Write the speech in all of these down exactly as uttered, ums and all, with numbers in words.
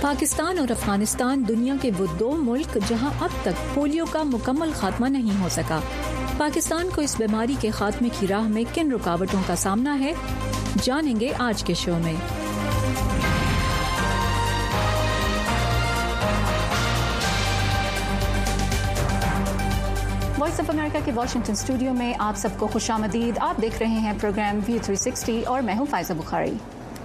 پاکستان اور افغانستان دنیا کے وہ دو ملک جہاں اب تک پولیو کا مکمل خاتمہ نہیں ہو سکا۔ پاکستان کو اس بیماری کے خاتمے کی راہ میں کن رکاوٹوں کا سامنا ہے، جانیں گے آج کے شو میں۔ وائس آف امریکہ کے واشنگٹن اسٹوڈیو میں آپ سب کو خوش آمدید۔ آپ دیکھ رہے ہیں پروگرام ویو تھری سکسٹی اور میں ہوں فائزہ بخاری۔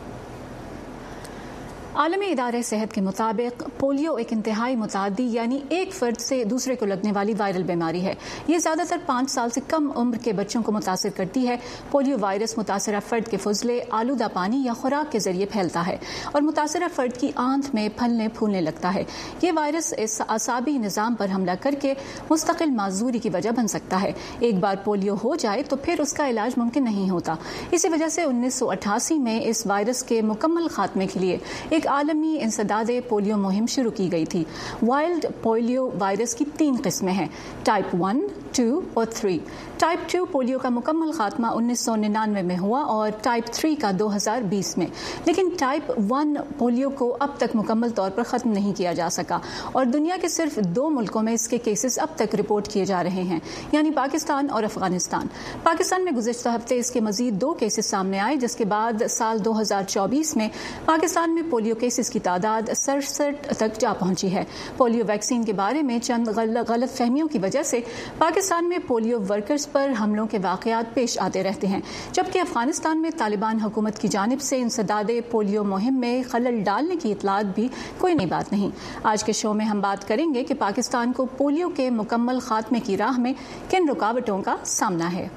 عالمی ادارہ صحت کے مطابق پولیو ایک انتہائی متعدی یعنی ایک فرد سے دوسرے کو لگنے والی وائرل بیماری ہے۔ یہ زیادہ تر پانچ سال سے کم عمر کے بچوں کو متاثر کرتی ہے۔ پولیو وائرس متاثرہ فرد کے فضلے، آلودہ پانی یا خوراک کے ذریعے پھیلتا ہے اور متاثرہ فرد کی آنت میں پھلنے پھولنے لگتا ہے۔ یہ وائرس اس اعصابی نظام پر حملہ کر کے مستقل معذوری کی وجہ بن سکتا ہے۔ ایک بار پولیو ہو جائے تو پھر اس کا علاج ممکن نہیں ہوتا۔ اسی وجہ سے انیس سو اٹھاسی میں اس وائرس کے مکمل خاتمے کے لیے ایک عالمی انسداد پولیو مہم شروع کی گئی تھی۔ وائلڈ پولیو وائرس کی تین قسمیں ہیں، ٹائپ ون، ٹو اور تھری۔ ٹائپ ٹو پولیو کا مکمل خاتمہ انیس سو ننانوے میں ہوا اور ٹائپ تھری کا دو ہزار بیس میں، لیکن ٹائپ ون پولیو کو اب تک مکمل طور پر ختم نہیں کیا جا سکا اور دنیا کے صرف دو ملکوں میں اس کے کیسز اب تک رپورٹ کیے جا رہے ہیں، یعنی پاکستان اور افغانستان۔ پاکستان میں گزشتہ ہفتے اس کے مزید دو کیسز سامنے آئے، جس کے بعد سال دو ہزار چوبیس میں پاکستان میں پولیو کیسز کی تعداد سڑسٹھ تک جا پہنچی ہے۔ پولیو ویکسین کے بارے میں چند غلط فہمیوں کی وجہ سے پاکستان میں پولیو ورکرز پر حملوں کے واقعات پیش آتے رہتے ہیں، جبکہ افغانستان میں طالبان حکومت کی جانب سے انسداد پولیو مہم میں خلل ڈالنے کی اطلاعات بھی کوئی نئی بات نہیں۔ آج کے شو میں ہم بات کریں گے کہ پاکستان کو پولیو کے مکمل خاتمے کی راہ میں کن رکاوٹوں کا سامنا ہے۔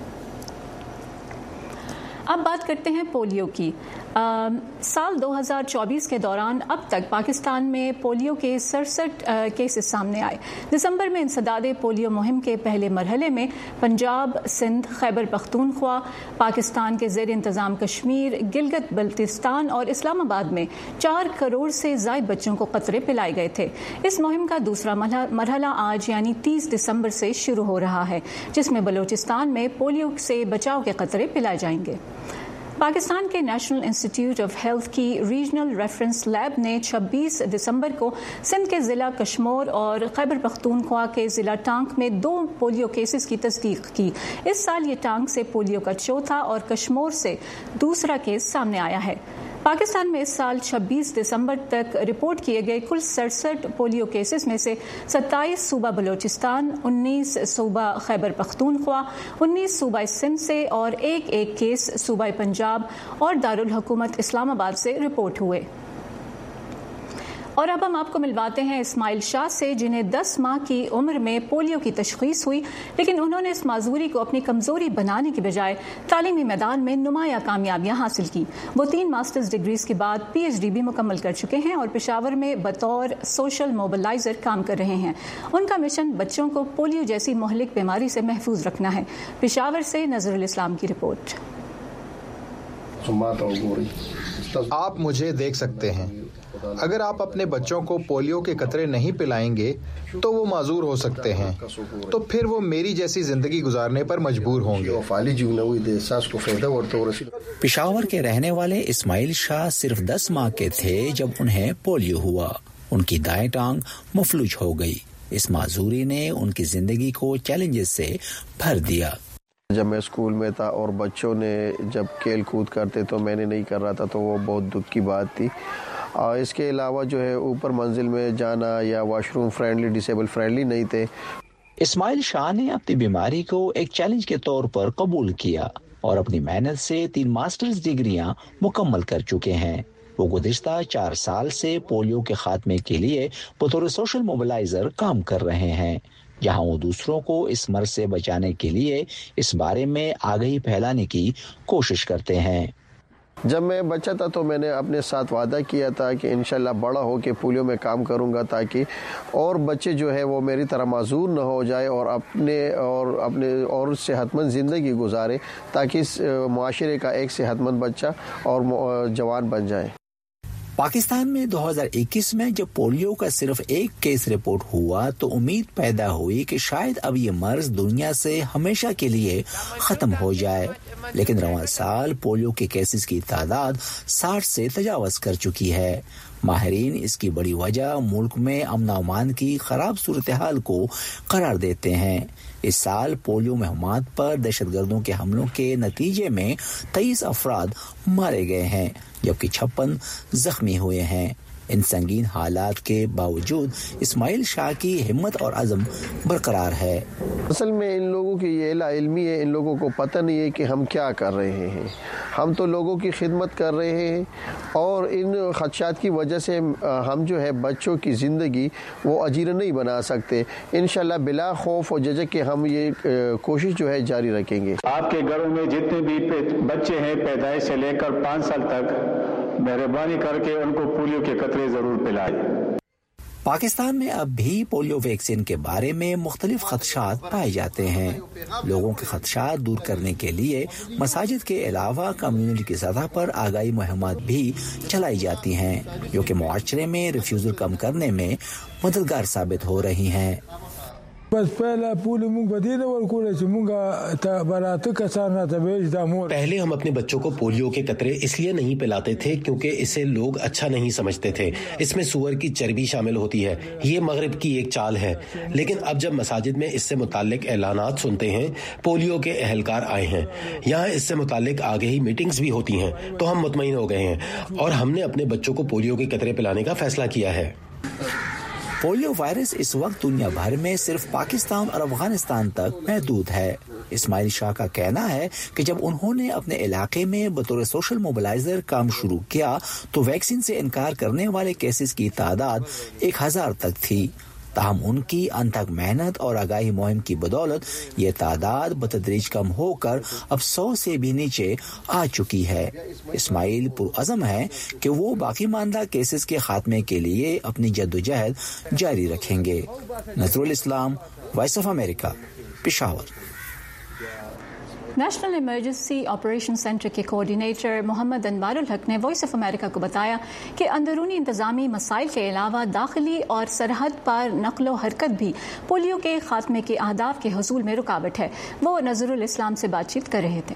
اب بات کرتے ہیں پولیو کی۔ آ, سال دو ہزار چوبیس کے دوران اب تک پاکستان میں پولیو کے سڑسٹھ کیسز سامنے آئے۔ دسمبر میں انسداد پولیو مہم کے پہلے مرحلے میں پنجاب، سندھ، خیبر پختونخوا، پاکستان کے زیر انتظام کشمیر، گلگت بلتستان اور اسلام آباد میں چار کروڑ سے زائد بچوں کو قطرے پلائے گئے تھے۔ اس مہم کا دوسرا مرحلہ آج یعنی تیس دسمبر سے شروع ہو رہا ہے، جس میں بلوچستان میں پولیو سے بچاؤ کے قطرے پلائے جائیں گے۔ پاکستان کے نیشنل انسٹیٹیوٹ آف ہیلتھ کی ریجنل ریفرنس لیب نے چھبیس دسمبر کو سندھ کے ضلع کشمور اور خیبر پختونخوا کے ضلع ٹانک میں دو پولیو کیسز کی تصدیق کی۔ اس سال یہ ٹانک سے پولیو کا چوتھا اور کشمور سے دوسرا کیس سامنے آیا ہے۔ پاکستان میں اس سال چھبیس دسمبر تک رپورٹ کیے گئے کل سڑسٹھ پولیو کیسز میں سے ستائیس صوبہ بلوچستان، انیس صوبہ خیبر پختونخوا، انیس صوبہ سندھ سے اور ایک ایک کیس صوبہ پنجاب اور دارالحکومت اسلام آباد سے رپورٹ ہوئے۔ اور اب ہم آپ کو ملواتے ہیں اسماعیل شاہ سے، جنہیں دس ماہ کی عمر میں پولیو کی تشخیص ہوئی، لیکن انہوں نے اس معذوری کو اپنی کمزوری بنانے کے بجائے تعلیمی میدان میں نمایاں کامیابیاں حاصل کی۔ وہ تین ماسٹرز ڈگریز کے بعد پی ایچ ڈی بھی مکمل کر چکے ہیں اور پشاور میں بطور سوشل موبلائزر کام کر رہے ہیں۔ ان کا مشن بچوں کو پولیو جیسی مہلک بیماری سے محفوظ رکھنا ہے۔ پشاور سے نظر الاسلام کی رپورٹ۔ آپ مجھے دیکھ سکتے ہیں، اگر آپ اپنے بچوں کو پولیو کے قطرے نہیں پلائیں گے تو وہ معذور ہو سکتے ہیں، تو پھر وہ میری جیسی زندگی گزارنے پر مجبور ہوں گے۔ پشاور کے رہنے والے اسماعیل شاہ صرف دس ماہ کے تھے جب انہیں پولیو ہوا۔ ان کی دائیں ٹانگ مفلوج ہو گئی۔ اس معذوری نے ان کی زندگی کو چیلنجز سے بھر دیا۔ جب میں اسکول میں تھا اور بچوں نے جب کھیل کود کرتے تو میں نے نہیں کر رہا تھا، تو وہ بہت دکھ کی بات تھی۔ اور اس کے علاوہ جو ہے اوپر منزل میں جانا یا واش روم فرینڈلی ڈسیبل فرینڈلی نہیں تھے۔ اسماعیل شاہ نے اپنی بیماری کو ایک چیلنج کے طور پر قبول کیا اور اپنی محنت سے تین ماسٹرز ڈگریاں مکمل کر چکے ہیں۔ وہ گزشتہ چار سال سے پولیو کے خاتمے کے لیے بطور سوشل موبلائزر کام کر رہے ہیں، جہاں وہ دوسروں کو اس مرض سے بچانے کے لیے اس بارے میں آگاہی پھیلانے کی کوشش کرتے ہیں۔ جب میں بچہ تھا تو میں نے اپنے ساتھ وعدہ کیا تھا کہ انشاءاللہ بڑا ہو کے پولیو میں کام کروں گا، تاکہ اور بچے جو ہے وہ میری طرح معذور نہ ہو جائے اور اپنے اور اپنے اور صحت مند زندگی گزارے، تاکہ معاشرے کا ایک صحت مند بچہ اور جوان بن جائے۔ پاکستان میں دو ہزار اکیس میں جب پولیو کا صرف ایک کیس رپورٹ ہوا تو امید پیدا ہوئی کہ شاید اب یہ مرض دنیا سے ہمیشہ کے لیے ختم ہو جائے، لیکن رواں سال پولیو کے کیسز کی تعداد ساٹھ سے تجاوز کر چکی ہے۔ ماہرین اس کی بڑی وجہ ملک میں امن و امان کی خراب صورتحال کو قرار دیتے ہیں۔ اس سال پولیو مہمات پر دہشت گردوں کے حملوں کے نتیجے میں تیئیس افراد مارے گئے ہیں جبکہ چھپن زخمی ہوئے ہیں۔ ان سنگین حالات کے باوجود اسماعیل شاہ کی ہمت اور عزم برقرار ہے۔ اصل میں ان لوگوں کی یہ لا علمی ہے، ان لوگوں کو پتہ نہیں ہے کہ ہم کیا کر رہے ہیں۔ ہم تو لوگوں کی خدمت کر رہے ہیں اور ان خدشات کی وجہ سے ہم جو ہے بچوں کی زندگی وہ اجیر نہیں بنا سکتے۔ انشاءاللہ بلا خوف و جھجک کے ہم یہ کوشش جو ہے جاری رکھیں گے۔ آپ کے گھروں میں جتنے بھی بچے ہیں پیدائش سے لے کر پانچ سال تک، مہربانی کر کے ان کو پولیو کے قطرے ضرور پلائیں۔ پاکستان میں اب بھی پولیو ویکسین کے بارے میں مختلف خدشات پائے جاتے ہیں۔ لوگوں کے خدشات دور کرنے کے لیے مساجد کے علاوہ کمیونٹی کی سطح پر آگاہی مہمات بھی چلائی جاتی ہیں جو کہ معاشرے میں ریفیوزل کم کرنے میں مددگار ثابت ہو رہی ہیں۔ پہلے ہم اپنے بچوں کو پولیو کے قطرے اس لیے نہیں پلاتے تھے کیونکہ اسے لوگ اچھا نہیں سمجھتے تھے، اس میں سور کی چربی شامل ہوتی ہے، یہ مغرب کی ایک چال ہے۔ لیکن اب جب مساجد میں اس سے متعلق اعلانات سنتے ہیں، پولیو کے اہلکار آئے ہیں، یہاں اس سے متعلق آگہی میٹنگز بھی ہوتی ہیں، تو ہم مطمئن ہو گئے ہیں اور ہم نے اپنے بچوں کو پولیو کے قطرے پلانے کا فیصلہ کیا ہے۔ پولیو وائرس اس وقت دنیا بھر میں صرف پاکستان اور افغانستان تک محدود ہے۔ اسماعیل شاہ کا کہنا ہے کہ جب انہوں نے اپنے علاقے میں بطور سوشل موبلائزر کام شروع کیا تو ویکسین سے انکار کرنے والے کیسز کی تعداد ایک ہزار تک تھی، تاہم ان کی انتھک محنت اور آگاہی مہم کی بدولت یہ تعداد بتدریج کم ہو کر اب سو سے بھی نیچے آ چکی ہے۔ اسماعیل پرعزم ہے کہ وہ باقی ماندہ کیسز کے خاتمے کے لیے اپنی جدوجہد جاری رکھیں گے۔ نظر الاسلام، وائس آف امریکہ، پشاور۔ نیشنل ایمرجنسی آپریشن سینٹر کے کوآرڈینیٹر محمد انوار الحق نے وائس آف امریکہ کو بتایا کہ اندرونی انتظامی مسائل کے علاوہ داخلی اور سرحد پار نقل و حرکت بھی پولیو کے خاتمے کے اہداف کے حصول میں رکاوٹ ہے۔ وہ نظر الاسلام سے بات چیت کر رہے تھے۔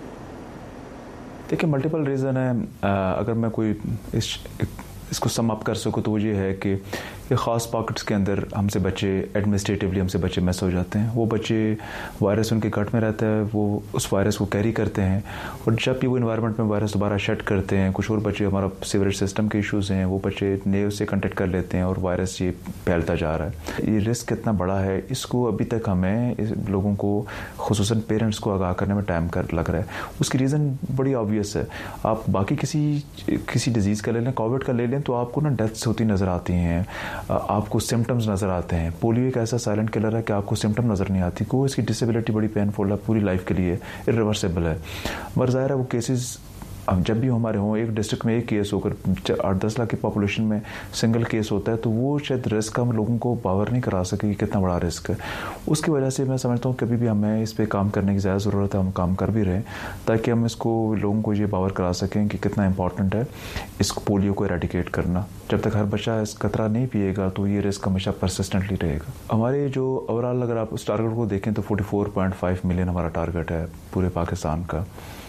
دیکھیں ملٹیپل ریزن ہے، اگر میں کوئی اس اس کو سم اپ کر سکوں تو وہ یہ ہے کہ یہ خاص پاکٹس کے اندر ہم سے بچے ایڈمنسٹریٹیولی ہم سے بچے مس ہو جاتے ہیں، وہ بچے وائرس ان کے گٹ میں رہتا ہے، وہ اس وائرس کو کیری کرتے ہیں اور جب بھی وہ انوائرمنٹ میں وائرس دوبارہ شٹ کرتے ہیں، کچھ اور بچے ہمارا سیوریج سسٹم کے ایشوز ہیں، وہ بچے نیو سے کنٹیکٹ کر لیتے ہیں اور وائرس یہ پھیلتا جا رہا ہے۔ یہ رسک کتنا بڑا ہے اس کو ابھی تک ہمیں لوگوں کو خصوصاً پیرنٹس کو آگاہ کرنے میں ٹائم کر لگ رہا ہے۔ اس کی ریزن بڑی آبویس ہے، آپ باقی کسی کسی ڈیزیز کا لے لیں، کووڈ کا لے لیں تو آپ کو نا ڈیتھس ہوتی نظر آتی ہیں، آپ کو سمٹمز نظر آتے ہیں۔ پولیو ایک ایسا سائلنٹ کلر ہے کہ آپ کو سمٹم نظر نہیں آتی، کوئی اس کی ڈسیبلٹی بڑی پینفل ہے، پوری لائف کے لیے ارریورسیبل ہے، مگر ظاہر ہے وہ کیسز اب جب بھی ہمارے ہوں، ایک ڈسٹرکٹ میں ایک کیس ہو کر آٹھ دس لاکھ کی پاپولیشن میں سنگل کیس ہوتا ہے تو وہ شاید رسک ہم لوگوں کو باور نہیں کرا سکے کہ کتنا بڑا رسک ہے۔ اس کی وجہ سے میں سمجھتا ہوں کبھی بھی ہمیں اس پہ کام کرنے کی زیادہ ضرورت ہے، ہم کام کر بھی رہے ہیں تاکہ ہم اس کو لوگوں کو یہ باور کرا سکیں کہ کتنا امپورٹنٹ ہے اس کو پولیو کو ایریڈیکیٹ کرنا۔ جب تک ہر بچہ اس قطرہ نہیں پیے گا تو یہ رسک ہمیشہ پرسسٹنٹلی رہے گا۔ ہمارے جو اوور آل اگر آپ اس ٹارگیٹ کو دیکھیں تو فورٹی فور پوائنٹ فائیو ملین ہمارا ٹارگیٹ ہے پورے پاکستان کا۔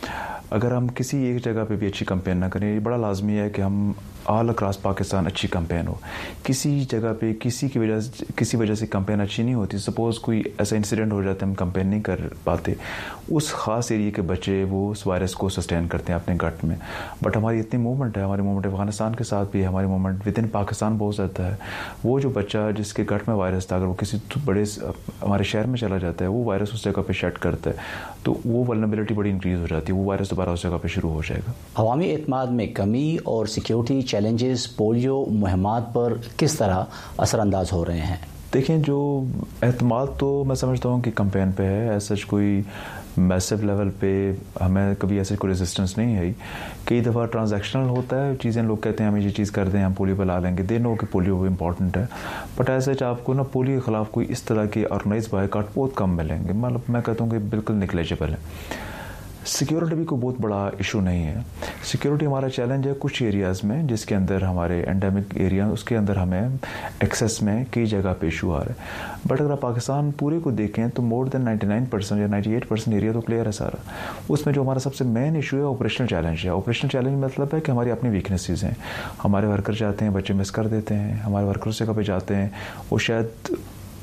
اگر ہم کسی ایک جگہ پہ بھی اچھی کمپین نہ کریں، یہ بڑا لازمی ہے کہ ہم آل اکراس پاکستان اچھی کمپین ہو۔ کسی جگہ پہ کسی کی وجہ سے کسی وجہ سے کمپین اچھی نہیں ہوتی، سپوز کوئی ایسا انسیڈنٹ ہو جاتا ہے ہم کمپین نہیں کر پاتے، اس خاص ایریے کے بچے وہ اس وائرس کو سسٹین کرتے ہیں اپنے گٹ میں۔ بٹ ہماری اتنی موومنٹ ہے، ہماری موومنٹ افغانستان کے ساتھ بھی ہے، ہماری موومنٹ ود ان پاکستان بہت زیادہ ہے۔ وہ جو بچہ جس کے گٹ میں وائرس تھا اگر وہ کسی بڑے ہمارے شہر میں چلا جاتا ہے، وہ وائرس اس جگہ پہ شٹ کرتا ہے تو وہ ولنریبلٹی بڑی انکریز ہو جاتی ہے، وہ وائرس دوبارہ اس جگہ پہ شروع ہو جائے گا۔ عوامی اعتماد میں کمی اور سیکیورٹی چیلنجز پولیو مہمات پر کس طرح اثر انداز ہو رہے ہیں؟ دیکھیں جو اعتماد تو میں سمجھتا ہوں کہ کمپین پہ ہے، ایسا کوئی میسو لیول پہ ہمیں کبھی ایسے کوئی ریزسٹنس نہیں ہے۔ کئی دفعہ ٹرانزیکشنل ہوتا ہے، چیزیں لوگ کہتے ہیں ہمیں یہ چیز کر دیں ہم پولیو پہ لا لیں گے، دے نو کہ پولیو امپورٹنٹ ہے، بٹ ایسے آپ کو نا پولیو کے خلاف کوئی اس طرح کے آرگنائز بائیکاٹ بہت کم ملیں گے، مطلب میں کہتا ہوں کہ بالکل نگلیجبل ہے۔ सिक्योरिटी भी कोई बहुत बड़ा इशू नहीं है. सिक्योरिटी हमारा चैलेंज है कुछ एरियाज़ में जिसके अंदर हमारे एंडेमिक एरिया उसके अंदर हमें एक्सेस में कई जगह पे इशू आ रहा है. बट अगर आप पाकिस्तान पूरे को देखें तो more than ninety nine percent या नाइन्टी एट परसेंट एरिया तो क्लियर है सारा. उसमें जो हमारा सबसे मेन इशू है ऑपरेशनल चैलेंज है. ऑपरेशनल चैलेंज मतलब है कि हमारी अपनी वीकनेसेस हैं. हमारे वर्कर जाते हैं, बच्चे मिस कर देते हैं. हमारे वर्कर से कभी जाते हैं वो शायद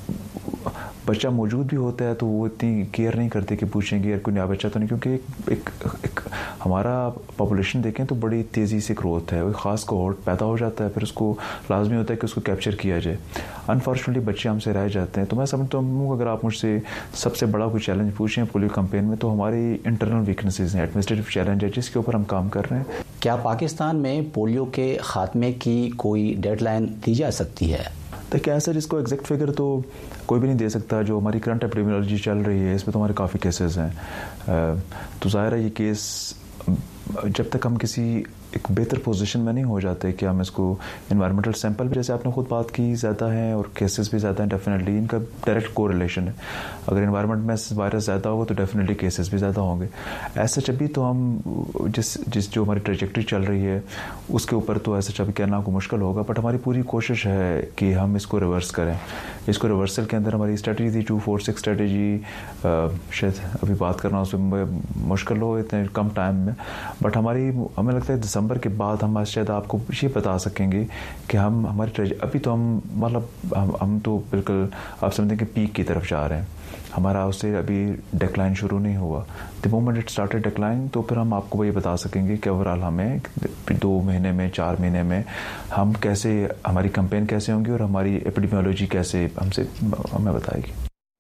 बच्चा मौजूद भी होता है तो वो इतनी केयर नहीं करते कि पूछेंगे यार कोई नया बच्चा तो नहीं, क्योंकि एक, एक, एक हमारा पॉपुलेशन देखें तो बड़ी तेज़ी से ग्रोथ है. एक ख़ास कोहॉर्ट पैदा हो जाता है, फिर उसको लाजमी होता है कि उसको कैप्चर किया जाए. अनफॉर्चुनेटली बच्चे हमसे रह जाते हैं. तो मैं समझता हूँ अगर आप मुझसे सबसे बड़ा कोई चैलेंज पूछें पोलियो कैंपेन में तो हमारी इंटरनल वीकनेसेस हैं, एडमिनिस्ट्रेटिव चैलेंज है जिसके ऊपर हम काम कर रहे हैं. क्या पाकिस्तान में पोलियो के खात्मे की कोई डेडलाइन दी जा सकती है? देखिए ऐसा जिसको एग्जैक्ट फिगर तो कोई भी नहीं दे सकता. जो हमारी करंट एपिडेमियोलॉजी चल रही है इसमें तो हमारे काफ़ी केसेस हैं. तो ज़ाहिर है ये केस जब तक हम किसी एक बेहतर पोजीशन में नहीं हो जाते कि हम इसको इन्वायरमेंटल सैंपल भी जैसे आपने खुद बात की ज़्यादा हैं और केसेस भी ज़्यादा हैं, डेफिनेटली इनका डायरेक्ट कोरिलेशन है. अगर इन्वायरमेंट में वायरस ज़्यादा होगा तो डेफिनेटली केसेस भी ज़्यादा होंगे. ऐसा जब भी तो हम जिस जिस जो हमारी ट्रेजेक्ट्री चल रही है उसके ऊपर तो ऐसा जब कहना को मुश्किल होगा. बट हमारी पूरी कोशिश है कि हम इसको रिवर्स करें. इसको रिवर्सल के अंदर हमारी स्ट्रेटजी थी टू फोर सिक्स स्ट्रेटजी. शायद अभी बात करना उसमें मुश्किल हो इतने कम टाइम में. बट हमारी हमें लगता है दिसंबर के बाद हम शायद आपको ये बता सकेंगे कि हम हमारी अभी तो हम मतलब हम, हम तो बिल्कुल आप समझते हैं कि पीक की तरफ जा रहे हैं. हमारा उससे अभी डिक्लाइन शुरू नहीं हुआ. The moment it started decline तो फिर हम आपको वही बता सकेंगे कि ओवरऑल हमें दो महीने में चार महीने में हम कैसे हमारी कैंपेन कैसे होंगी और हमारी एपिडेमियोलॉजी कैसे हमसे हमें बताएगी.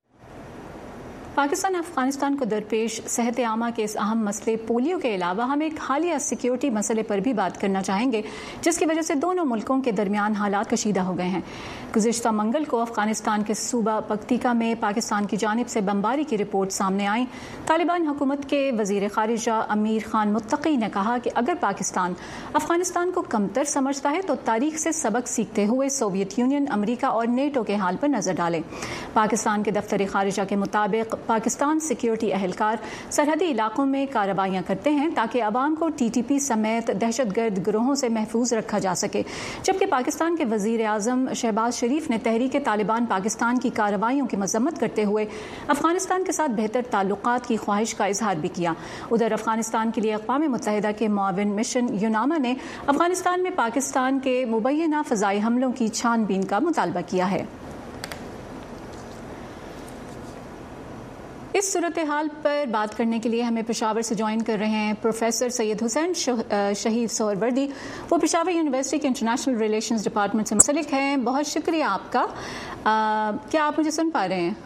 पाकिस्तान अफगानिस्तान को दरपेश सेहत आमा के इस अहम मसले पोलियो के अलावा हम एक हालिया सिक्योरिटी मसले पर भी बात करना चाहेंगे जिसकी वजह से दोनों मुल्कों के दरमियान हालात कशीदा हो गए हैं. गुज़िश्ता मंगल को अफगानिस्तान के सूबा पक्तिका में पाकिस्तान की जानिब से बमबारी की रिपोर्ट सामने आई. तालिबान हुकूमत के वज़ीर ख़ारिजा अमीर खान मुत्तकी ने कहा कि अगर पाकिस्तान अफगानिस्तान को कमतर समझता है तो तारीख से सबक सीखते हुए सोवियत यूनियन, अमरीका और नेटो के हाल पर नज़र डालें. पाकिस्तान के दफ्तर ख़ारिजा के मुताबिक पाकिस्तान सिक्योरिटी अहलकार सरहदी इलाकों में कार्रवाइयां करते हैं ताकि अवाम को टी टी पी समेत दहशतगर्द गिरोहों से महफूज रखा जा सके. जबकि पाकिस्तान के वज़ीर आज़म शहबाज शरीफ ने तहरीक तालिबान पाकिस्तान की कार्रवाइयों की मजम्मत करते हुए अफगानिस्तान के साथ बेहतर ताल्लुकात की ख्वाहिश का इजहार भी किया. उधर अफगानिस्तान के लिए अक़वाम मुत्तहिदा के मुआविन मिशन यूनामा ने अफगानिस्तान में पाकिस्तान के मुबैना फ़ज़ाई हमलों की छानबीन का मुतालबा किया है. इस सूरत हाल पर बात करने के लिए हमें पेशावर से ज्वाइन कर रहे हैं प्रोफेसर सैयद हुसैन शहीद सोहरवर्दी. वो पेशावर यूनिवर्सिटी के इंटरनेशनल रिलेशंस डिपार्टमेंट से मुंसलिक हैं. बहुत शुक्रिया आपका. आ, क्या आप मुझे सुन पा रहे हैं?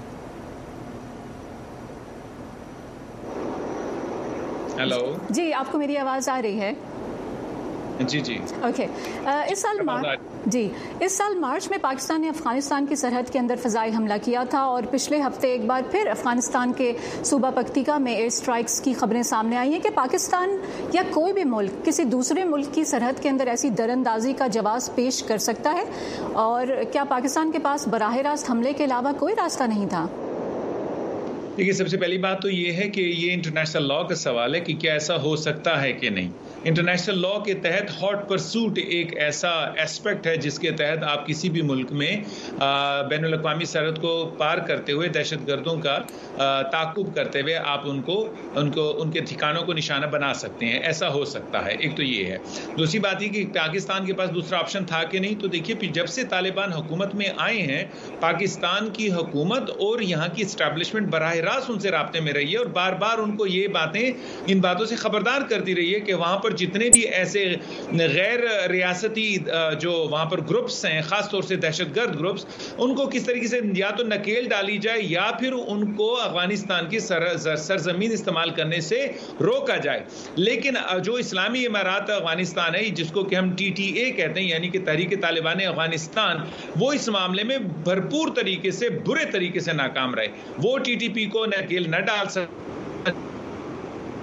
हेलो जी, आपको मेरी आवाज़ आ रही है? जी जी ओके. इस साल मार्च जी इस साल मार्च में पाकिस्तान ने अफगानिस्तान की सरहद के अंदर फ़ज़ाई हमला किया था और पिछले हफ्ते एक बार फिर अफगानिस्तान के सूबा पक्तिका में एयर स्ट्राइक्स की खबरें सामने आई हैं कि पाकिस्तान या कोई भी मुल्क किसी दूसरे मुल्क की सरहद के अंदर ऐसी दरअंदाजी का जवाब पेश कर सकता है. और क्या पाकिस्तान के पास बराह रास्त हमले के अलावा कोई रास्ता नहीं था? देखिए, सबसे पहली बात तो ये है कि ये इंटरनेशनल लॉ का सवाल है कि क्या ऐसा हो सकता है कि नहीं. इंटरनेशनल लॉ के तहत हॉट परसूट एक ऐसा एस्पेक्ट है जिसके तहत आप किसी भी मुल्क में बैनुल अक़वामी सरहद को पार करते हुए दहशतगर्दों का ताक़ुब करते हुए आप उनको उनको उनके ठिकानों को निशाना बना सकते हैं. ऐसा हो सकता है. एक तो ये है. दूसरी बात ये कि पाकिस्तान के पास दूसरा ऑप्शन था कि नहीं. तो देखिए, जब से तालिबान हुकूमत में आए हैं पाकिस्तान की हुकूमत और यहाँ की इस्टेब्लिशमेंट बराह रास्त उनसे राब्ते में रही है और बार बार उनको ये बातें इन बातों से खबरदार करती रही है कि वहाँ पर जितने भी ऐसे गैर रियासती जो वहाँ पर ग्रुप्स हैं, खास तौर से दहशतगर्द ग्रुप्स, उनको किस तरीके से या तो नकेल डाली जाए या फिर उनको अफगानिस्तान की सर, सरजमीन इस्तेमाल करने से रोका जाए. लेकिन जो इस्लामी इमारात अफगानिस्तान है जिसको कि हम टी टी ए कहते हैं यानी कि तहरीक तालिबान अफगानिस्तान, वो इस मामले में भरपूर तरीके से बुरे तरीके से नाकाम रहे. वो टी टी पी को नकेल न डाल सकते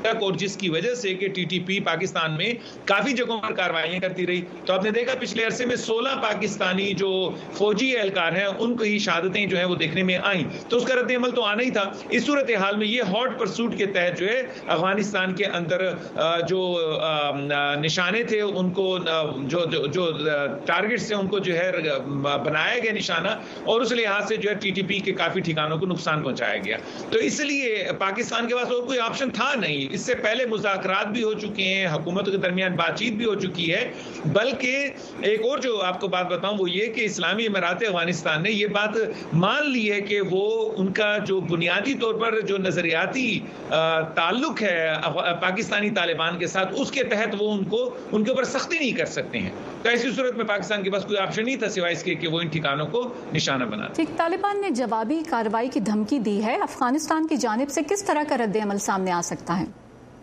تک, اور جس کی وجہ سے کہ ٹی ٹی پی پاکستان میں کافی جگہوں پر کارروائیاں کرتی رہی. تو آپ نے دیکھا پچھلے عرصے میں سولہ پاکستانی جو فوجی اہلکار ہیں ان کو ہی شہادتیں جو ہیں وہ دیکھنے میں آئیں, تو اس کا رد عمل تو آنا ہی تھا. اس صورتحال میں یہ ہاٹ پرسوٹ کے تحت جو ہے افغانستان کے اندر جو نشانے تھے ان کو, جو جو ٹارگٹس تھے ان کو جو ہے بنایا گیا نشانہ, اور اس لحاظ سے جو ہے ٹی ٹی پی کے کافی ٹھکانوں کو نقصان پہنچایا گیا. تو اس لیے پاکستان کے پاس اور کوئی آپشن تھا نہیں. اس سے پہلے مذاکرات بھی ہو چکے ہیں, حکومتوں کے درمیان بات چیت بھی ہو چکی ہے, بلکہ ایک اور جو آپ کو بات بتاؤں وہ یہ کہ اسلامی امارات افغانستان نے یہ بات مان لی ہے کہ وہ ان کا جو بنیادی طور پر جو نظریاتی تعلق ہے پاکستانی طالبان کے ساتھ, اس کے تحت وہ ان کو ان کے اوپر سختی نہیں کر سکتے ہیں. تو ایسی صورت میں پاکستان کے پاس کوئی آپشن نہیں تھا سوائے اس کے کہ وہ ان ٹھکانوں کو نشانہ بنا. ٹھیک, طالبان نے جوابی کارروائی کی دھمکی دی ہے, افغانستان کی جانب سے کس طرح کا رد عمل سامنے آ سکتا ہے؟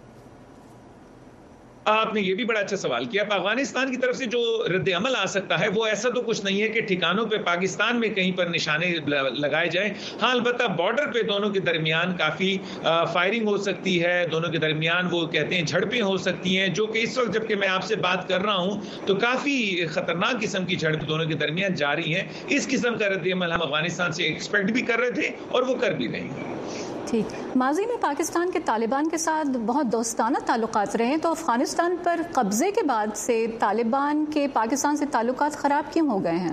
آپ نے یہ بھی بڑا اچھا سوال کیا. افغانستان کی طرف سے جو رد عمل آ سکتا ہے وہ ایسا تو کچھ نہیں ہے کہ ٹھکانوں پہ پاکستان میں کہیں پر نشانے لگائے جائیں. ہاں, البتہ بارڈر پہ دونوں کے درمیان کافی فائرنگ ہو سکتی ہے, دونوں کے درمیان وہ کہتے ہیں جھڑپیں ہو سکتی ہیں, جو کہ اس وقت جب کہ میں آپ سے بات کر رہا ہوں تو کافی خطرناک قسم کی جھڑپ دونوں کے درمیان جاری ہیں. اس قسم کا رد عمل ہم افغانستان سے ایکسپیکٹ بھی کر رہے تھے اور وہ کر بھی رہے ہیں. ٹھیک, ماضی میں پاکستان کے طالبان کے ساتھ بہت دوستانہ تعلقات رہے ہیں, تو افغانستان پر قبضے کے بعد سے طالبان کے پاکستان سے تعلقات خراب کیوں ہو گئے ہیں؟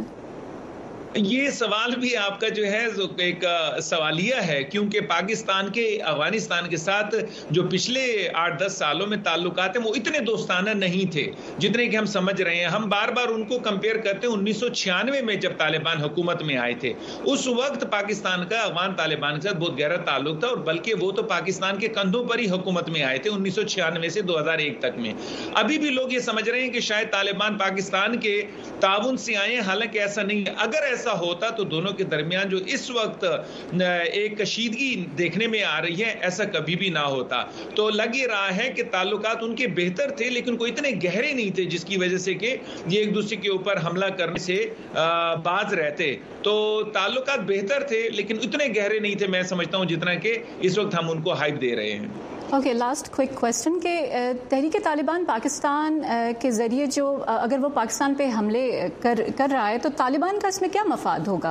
یہ سوال بھی آپ کا جو ہے ایک سوالیہ ہے, کیونکہ پاکستان کے افغانستان کے ساتھ جو پچھلے آٹھ دس سالوں میں تعلقات ہیں وہ اتنے دوستانہ نہیں تھے جتنے کہ ہم سمجھ رہے ہیں. ہم بار بار ان کو کمپیئر کرتے ہیں انیس سو چھیانوے میں جب طالبان حکومت میں آئے تھے. اس وقت پاکستان کا افغان طالبان کے ساتھ بہت گہرا تعلق تھا, اور بلکہ وہ تو پاکستان کے کندھوں پر ہی حکومت میں آئے تھے انیس سو چھیانوے سے دو ہزار ایک تک میں. ابھی بھی لوگ یہ سمجھ رہے ہیں کہ شاید طالبان پاکستان کے تعاون سے آئے ہیں, حالانکہ ایسا نہیں ہے. اگر ایسا ہوتا تو دونوں کے درمیان جو اس وقت ایک کشیدگی دیکھنے میں آ رہی ہے ایسا کبھی بھی نہ ہوتا. تو لگ یہ رہا ہے کہ تعلقات ان کے بہتر تھے, لیکن کوئی اتنے گہرے نہیں تھے جس کی وجہ سے کہ یہ ایک دوسرے کے اوپر حملہ کرنے سے باز رہتے. تو تعلقات بہتر تھے لیکن اتنے گہرے نہیں تھے میں سمجھتا ہوں جتنا کہ اس وقت ہم ان کو ہائپ دے رہے ہیں. اوکے, لاسٹ کوئک کویسچن کہ تحریک طالبان پاکستان کے ذریعے جو اگر وہ پاکستان پہ حملے کر کر رہا ہے تو طالبان کا اس میں کیا مفاد ہوگا؟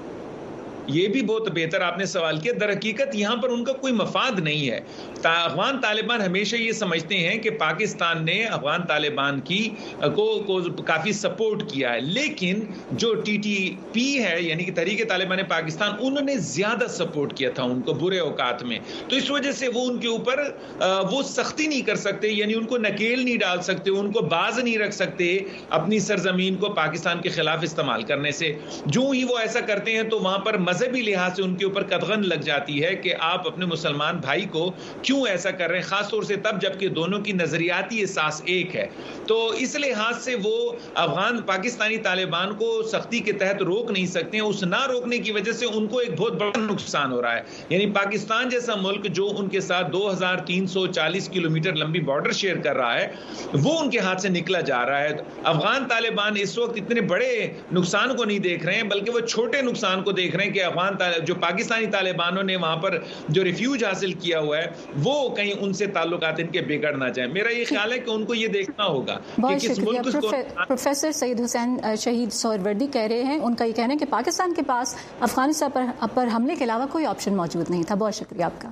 یہ بھی بہت بہتر آپ نے سوال کیا. در حقیقت یہاں پر ان کا کوئی مفاد نہیں ہے. افغان طالبان ہمیشہ یہ سمجھتے ہیں کہ پاکستان نے افغان طالبان کی کو, کو کافی سپورٹ کیا ہے, لیکن جو ٹی ٹی پی ہے یعنی کہ تحریک طالبان پاکستان, انہوں نے زیادہ سپورٹ کیا تھا ان کو برے اوقات میں. تو اس وجہ سے وہ ان کے اوپر وہ سختی نہیں کر سکتے, یعنی ان کو نکیل نہیں ڈال سکتے, ان کو باز نہیں رکھ سکتے اپنی سرزمین کو پاکستان کے خلاف استعمال کرنے سے. جو ہی وہ ایسا کرتے ہیں تو وہاں پر مذہبی لحاظ سے ان کے اوپر قدغن لگ جاتی ہے کہ آپ اپنے مسلمان بھائی کو کیوں ایسا کر رہے ہیں, خاص طور سے تب جب کہ دونوں کی نظریاتی اساس ایک ہے. تو اس لحاظ سے وہ افغان پاکستانی طالبان کو سختی کے تحت روک نہیں سکتے ہیں. اس نہ روکنے کی وجہ سے ان کو ایک بہت بڑا نقصان ہو رہا ہے. یعنی پاکستان جیسا ملک جو ان کے ساتھ دو ہزار تین سو چالیس کلومیٹر لمبی بارڈر شیئر کر رہا ہے, وہ ان کے ہاتھ سے نکلا جا رہا ہے. افغان طالبان اس وقت اتنے بڑے نقصان کو نہیں دیکھ رہے ہیں بلکہ وہ چھوٹے نقصان کو دیکھ رہے ہیں کہ افغان جو پاکستانی طالبانوں نے وہاں پر جو ریفیوج حاصل کیا ہوا ہے وہ کہیں ان سے تعلقات ان کے بگڑ نہ جائیں. میرا یہ خیال ہے کہ ان کو یہ دیکھنا ہوگا کہ کس ملک کو. پروفیسر سعید حسین شہید سہروردی کہہ رہے ہیں, ان کا یہ کہنا ہے کہ پاکستان کے پاس افغانستان پر حملے کے علاوہ کوئی آپشن موجود نہیں تھا. بہت شکریہ آپ کا.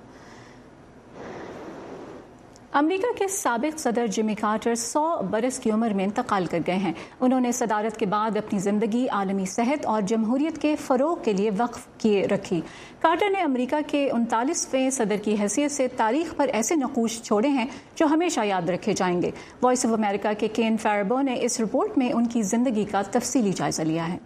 امریکہ کے سابق صدر جمی کارٹر سو برس کی عمر میں انتقال کر گئے ہیں. انہوں نے صدارت کے بعد اپنی زندگی عالمی صحت اور جمہوریت کے فروغ کے لیے وقف کیے رکھی. کارٹر نے امریکہ کے انتالیسویں صدر کی حیثیت سے تاریخ پر ایسے نقوش چھوڑے ہیں جو ہمیشہ یاد رکھے جائیں گے. وائس آف امریکہ کے کین فیربو نے اس رپورٹ میں ان کی زندگی کا تفصیلی جائزہ لیا ہے.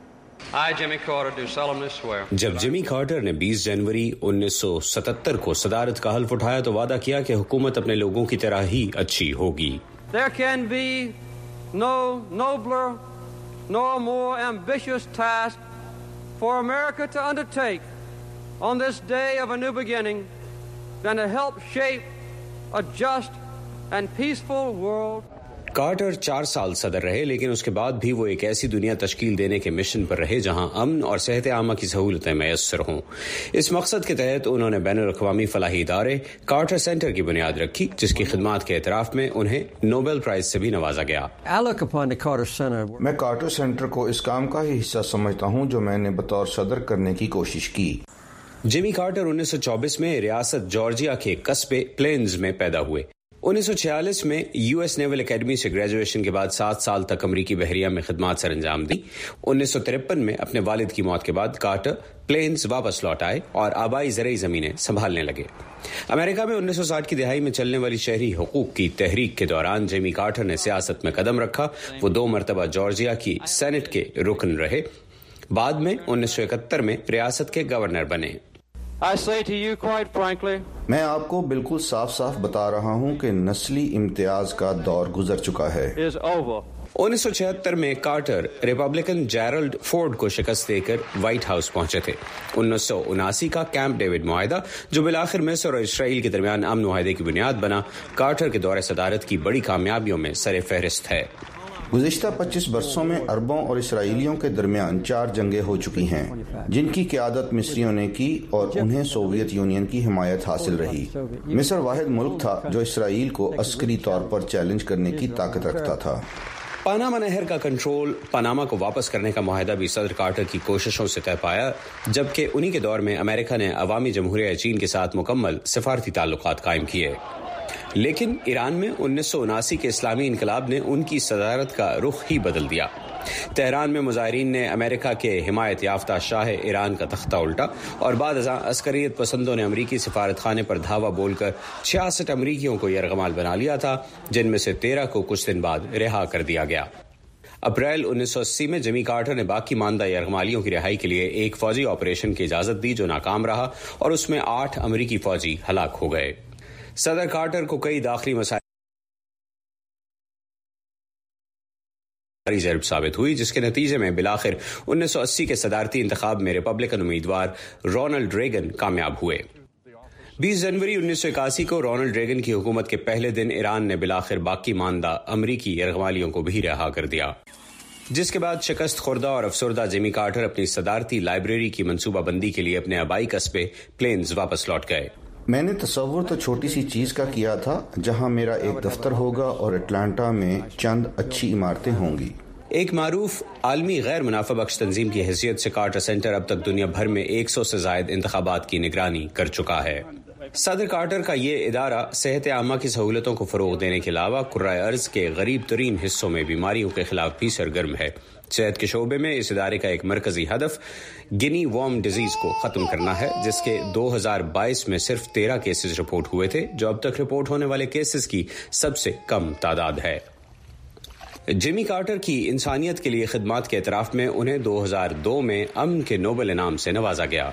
جب جمی کارٹر نے بیس جنوری انیس سو ستتر کو صدارت کا حلف اٹھایا تو وعدہ کیا کہ حکومت اپنے لوگوں کی طرح ہی اچھی ہوگی. There can be no nobler nor more ambitious task for America to undertake on this day of a new beginning than to help shape a just and peaceful world. کارٹر چار سال صدر رہے، لیکن اس کے بعد بھی وہ ایک ایسی دنیا تشکیل دینے کے مشن پر رہے جہاں امن اور صحت عامہ کی سہولتیں میسر ہوں۔ اس مقصد کے تحت انہوں نے بین الاقوامی فلاحی ادارے کارٹر سینٹر کی بنیاد رکھی، جس کی خدمات کے اعتراف میں انہیں نوبل پرائز سے بھی نوازا گیا۔ میں کارٹر سینٹر کو اس کام کا ہی حصہ سمجھتا ہوں جو میں نے بطور صدر کرنے کی کوشش کی۔ جمی کارٹر انیس سو چوبیس میں ریاست جارجیا کے قصبے پلینز میں پیدا ہوئے۔ انیس سو چھیالیس میں یو ایس نیول اکیڈمی سے گریجویشن کے بعد سات سال تک امریکی بحریہ میں خدمات سر انجام دی۔ انیس سو ترپن میں اپنے والد کی موت کے بعد کارٹر پلینز واپس لوٹ آئے اور آبائی زرعی زمینیں سنبھالنے لگے۔ امریکہ میں انیس سو ساٹھ کی دہائی میں چلنے والی شہری حقوق کی تحریک کے دوران جیمی کارٹر نے سیاست میں قدم رکھا۔ وہ دو مرتبہ جارجیا کی سینٹ کے رکن رہے، بعد میں انیس سو اکہتر میں ریاست کے گورنر بنے۔ I say to you quite frankly, میں آپ کو بالکل صاف صاف بتا رہا ہوں کہ نسلی امتیاز کا دور گزر چکا ہے۔ is over. انیس سو چھہتر میں کارٹر ریپبلکن جیرلڈ فورڈ کو شکست دے کر وائٹ ہاؤس پہنچے تھے۔ انیس سو اناسی کا کیمپ ڈیوڈ معاہدہ، جو بالآخر مصر اور اسرائیل کے درمیان امن معاہدے کی بنیاد بنا، کارٹر کے دور صدارت کی بڑی کامیابیوں میں سر فہرست ہے۔ گزشتہ پچیس برسوں میں عربوں اور اسرائیلیوں کے درمیان چار جنگیں ہو چکی ہیں، جن کی قیادت مصریوں نے کی اور انہیں سوویت یونین کی حمایت حاصل رہی۔ مصر واحد ملک تھا جو اسرائیل کو عسکری طور پر چیلنج کرنے کی طاقت رکھتا تھا۔ پاناما نہر کا کنٹرول پاناما کو واپس کرنے کا معاہدہ بھی صدر کارٹر کی کوششوں سے طے پایا، جبکہ انہی کے دور میں امریکہ نے عوامی جمہوریہ چین کے ساتھ مکمل سفارتی تعلقات قائم کیے۔ لیکن ایران میں انیس سو اناسی کے اسلامی انقلاب نے ان کی صدارت کا رخ ہی بدل دیا۔ تہران میں مظاہرین نے امریکہ کے حمایت یافتہ شاہ ایران کا تختہ الٹا اور بعد ازاں عسکریت پسندوں نے امریکی سفارت خانے پر دھاوا بول کر چھیاسٹھ امریکیوں کو یرغمال بنا لیا تھا، جن میں سے تیرہ کو کچھ دن بعد رہا کر دیا گیا۔ اپریل انیس سو اسی میں جمی کارٹر نے باقی ماندہ یرغمالیوں کی رہائی کے لیے ایک فوجی آپریشن کی اجازت دی جو ناکام رہا اور اس میں آٹھ امریکی فوجی ہلاک ہو گئے۔ صدر کارٹر کو کئی داخلی مسائل ضرب ثابت ہوئی، جس کے نتیجے میں بالآخر انیس سو اسی کے صدارتی انتخاب میں ریپبلکن امیدوار رونلڈ ریگن کامیاب ہوئے۔ بیس جنوری انیس سو اکاسی کو رونلڈ ریگن کی حکومت کے پہلے دن ایران نے بالآخر باقی ماندہ امریکی یرغمالیوں کو بھی رہا کر دیا، جس کے بعد شکست خوردہ اور افسردہ جیمی کارٹر اپنی صدارتی لائبریری کی منصوبہ بندی کے لیے اپنے آبائی قصبے پلینز واپس لوٹ گئے۔ میں نے تصور تو چھوٹی سی چیز کا کیا تھا، جہاں میرا ایک دفتر ہوگا اور اٹلانٹا میں چند اچھی عمارتیں ہوں گی۔ ایک معروف عالمی غیر منافع بخش تنظیم کی حیثیت سے کارٹر سینٹر اب تک دنیا بھر میں ایک سو سے زائد انتخابات کی نگرانی کر چکا ہے۔ صدر کارٹر کا یہ ادارہ صحت عامہ کی سہولتوں کو فروغ دینے کے علاوہ کرۂ ارض کے غریب ترین حصوں میں بیماریوں کے خلاف بھی سرگرم ہے۔ صحت کے شعبے میں اس ادارے کا ایک مرکزی ہدف گنی وارم ڈیزیز کو ختم کرنا ہے، جس کے دو ہزار بائیس میں صرف تیرہ کیسز رپورٹ ہوئے تھے، جو اب تک رپورٹ ہونے والے کیسز کی سب سے کم تعداد ہے۔ جیمی کارٹر کی انسانیت کے لیے خدمات کے اعتراف میں انہیں دو ہزار دو میں امن کے نوبل انعام سے نوازا گیا۔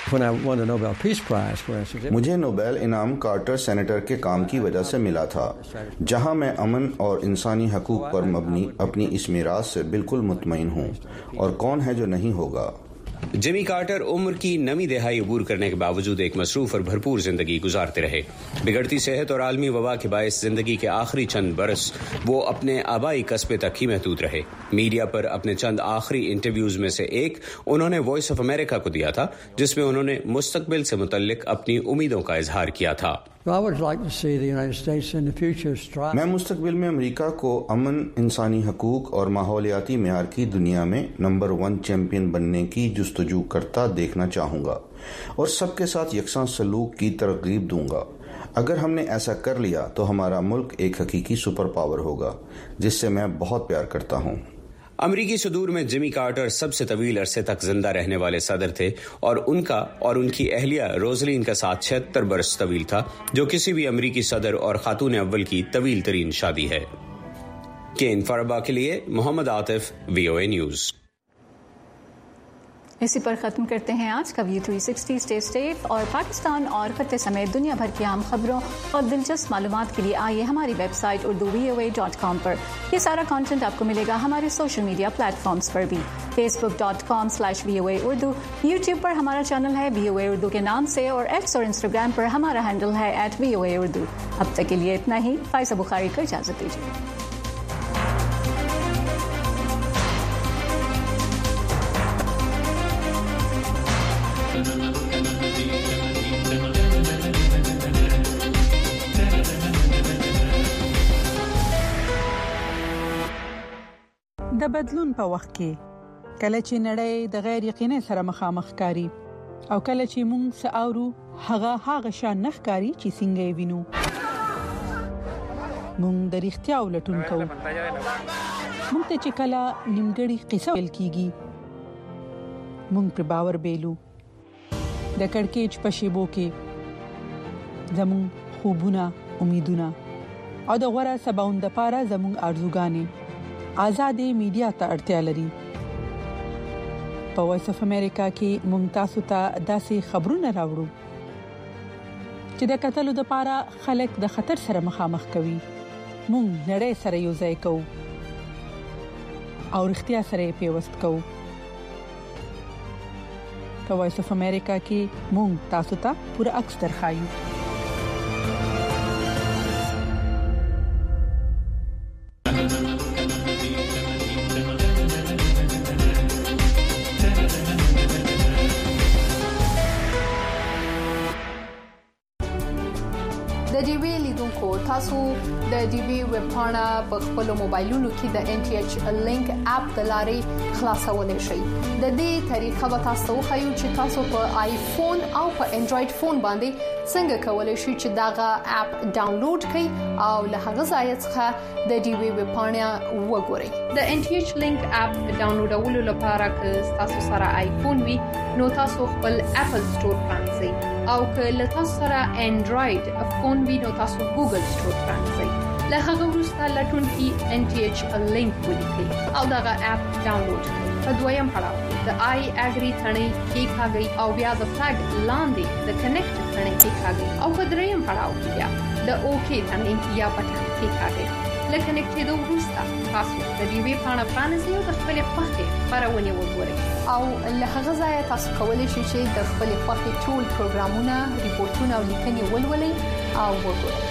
مجھے نوبل انعام کارٹر سینیٹر کے کام کی وجہ سے ملا تھا، جہاں میں امن اور انسانی حقوق پر مبنی اپنی اس میراث سے بالکل مطمئن ہوں، اور کون ہے جو نہیں ہوگا۔ جیمی کارٹر عمر کی نویں دہائی عبور کرنے کے باوجود ایک مصروف اور بھرپور زندگی گزارتے رہے۔ بگڑتی صحت اور عالمی وبا کے باعث زندگی کے آخری چند برس وہ اپنے آبائی قصبے تک ہی محدود رہے۔ میڈیا پر اپنے چند آخری انٹرویوز میں سے ایک انہوں نے وائس آف امریکہ کو دیا تھا، جس میں انہوں نے مستقبل سے متعلق اپنی امیدوں کا اظہار کیا تھا۔ میں مستقبل میں امریکہ کو امن، انسانی حقوق اور ماحولیاتی معیار کی دنیا میں نمبر ون چیمپئن بننے کی جستجو کرتا دیکھنا چاہوں گا اور سب کے ساتھ یکساں سلوک کی ترغیب دوں گا۔ اگر ہم نے ایسا کر لیا تو ہمارا ملک ایک حقیقی سپر پاور ہوگا، جس سے میں بہت پیار کرتا ہوں۔ امریکی صدور میں جیمی کارٹر سب سے طویل عرصے تک زندہ رہنے والے صدر تھے، اور ان کا اور ان کی اہلیہ روزلین کا ساتھ چھہتر برس طویل تھا، جو کسی بھی امریکی صدر اور خاتون اول کی طویل ترین شادی ہے۔ کین فربا کے لیے محمد عاطف، وی او اے نیوز۔ اسی پر ختم کرتے ہیں آج کا ویو تھری سکسٹی۔ اسٹے سیف اور پاکستان اور خطے سمیت دنیا بھر کی اہم خبروں اور دلچسپ معلومات کے لیے آئیے ہماری ویب سائٹ اردو وی او اے ڈاٹ کام پر۔ یہ سارا کانٹینٹ آپ کو ملے گا ہمارے سوشل میڈیا پلیٹ فارمز پر بھی، فیس بک ڈاٹ کام سلیش وی او اے اردو، یوٹیوب پر ہمارا چینل ہے وی او اے اردو کے نام سے، اور ایکس اور انسٹاگرام پر ہمارا ہینڈل ہے ایٹ وی او اے اردو۔ اب تک کے لیے اتنا ہی، فائزہ بخاری کو اجازت دیجیے۔ د بدلون په وخت کې کله چې نړۍ د غیر یقیني سره مخامخ کاری او کله چې موږ ساورو هغه هغه شان نخکاری چې څنګه یې وینو موږ د اړتیا ولټون کوو موږ ته چې کله نیمګړی قصه ویل کیږي موږ پر باور بیلو د کڑکېچ په شیبو کې زموږ خوبونه امیدونه او د غوړه سباوند لپاره زموږ ارزوګانې آزادې میډیا ته اړتیا لري په وایس اف امریکا کې موږ تاسو ته داسې خبرونه راوړو چې د قتلو لپاره خلک د خطر سره مخامخ کوي موږ نړۍ سره یو ځای کوو او اړتیا سره پیوست کوو په وایس اف امریکا کې موږ تاسو ته پوره عکس درخایو تاسو د ډي وی ویب پاڼه په خپل موبایلونو کې د ان ټي ایچ لینک اپ د لارې خلاصولای شئ د دې طریقه به تاسو خو چې تاسو په آیفون او په انډراید فون باندې څنګه کولای شئ چې داغه اپ ډاونلوډ کړئ او له هغه ځای څخه د ډي وی ویب پاڼه وګورئ د ان ټي ایچ لینک اپ ډاونلوډولو لپاره که تاسو سره آیفون وي نو تاسو خپل اپل سٹور پرانځئ او که له تاسو سره انډراید فون وي نو تاسو ګوګل سٹور پرانځئ له هغه وروسته لټون کې ان ټي ایچ لینک ولیکئ او داغه اپ ډاونلوډ کړئ په دویم پړاو د آی اګری ثنې کې ښاګي او بیا د فلګ لاندې د کنیکټ ثنې کې ښاګي او په دریم پړاو کې بیا د اوکی ثنې یا بټن کې ښاګي لکه کنیکټېدو وروسته تاسو د دې وی پاڼه پرانځئ او د خپل خوښې خبرونه وګورئ او له هغه ځای تاسو کولی شئ چې د خپل خوښې ټول پروګرامونه ریپورتونه او لیکنې ولولئ او وګورئ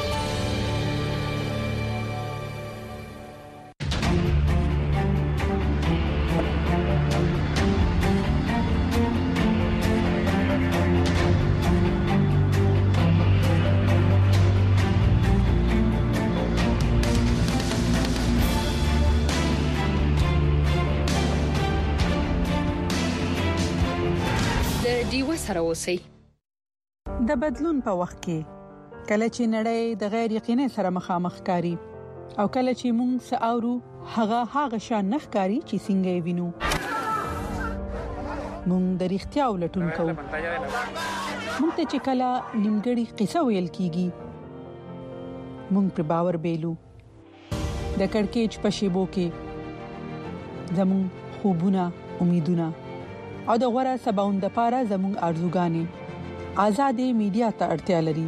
سره اوسئ د بدلون په وخت کې کله چې نړۍ د غیر یقیني سره مخامخ کاری او کله چې موږ ساورو هغه هغه شان نخکاری چې څنګه یې وینو موږ د اړتیا ولټون کوو موږ ته چې کله نیمګړی قصه ویل کیږي موږ پر باور بیلو د کڑکېچ په شیبو کې زموږ خوبونه امیدونه او د غوړه سباوند لپاره زموږ ارزوګانې آزادې میډیا ته اړتیا لري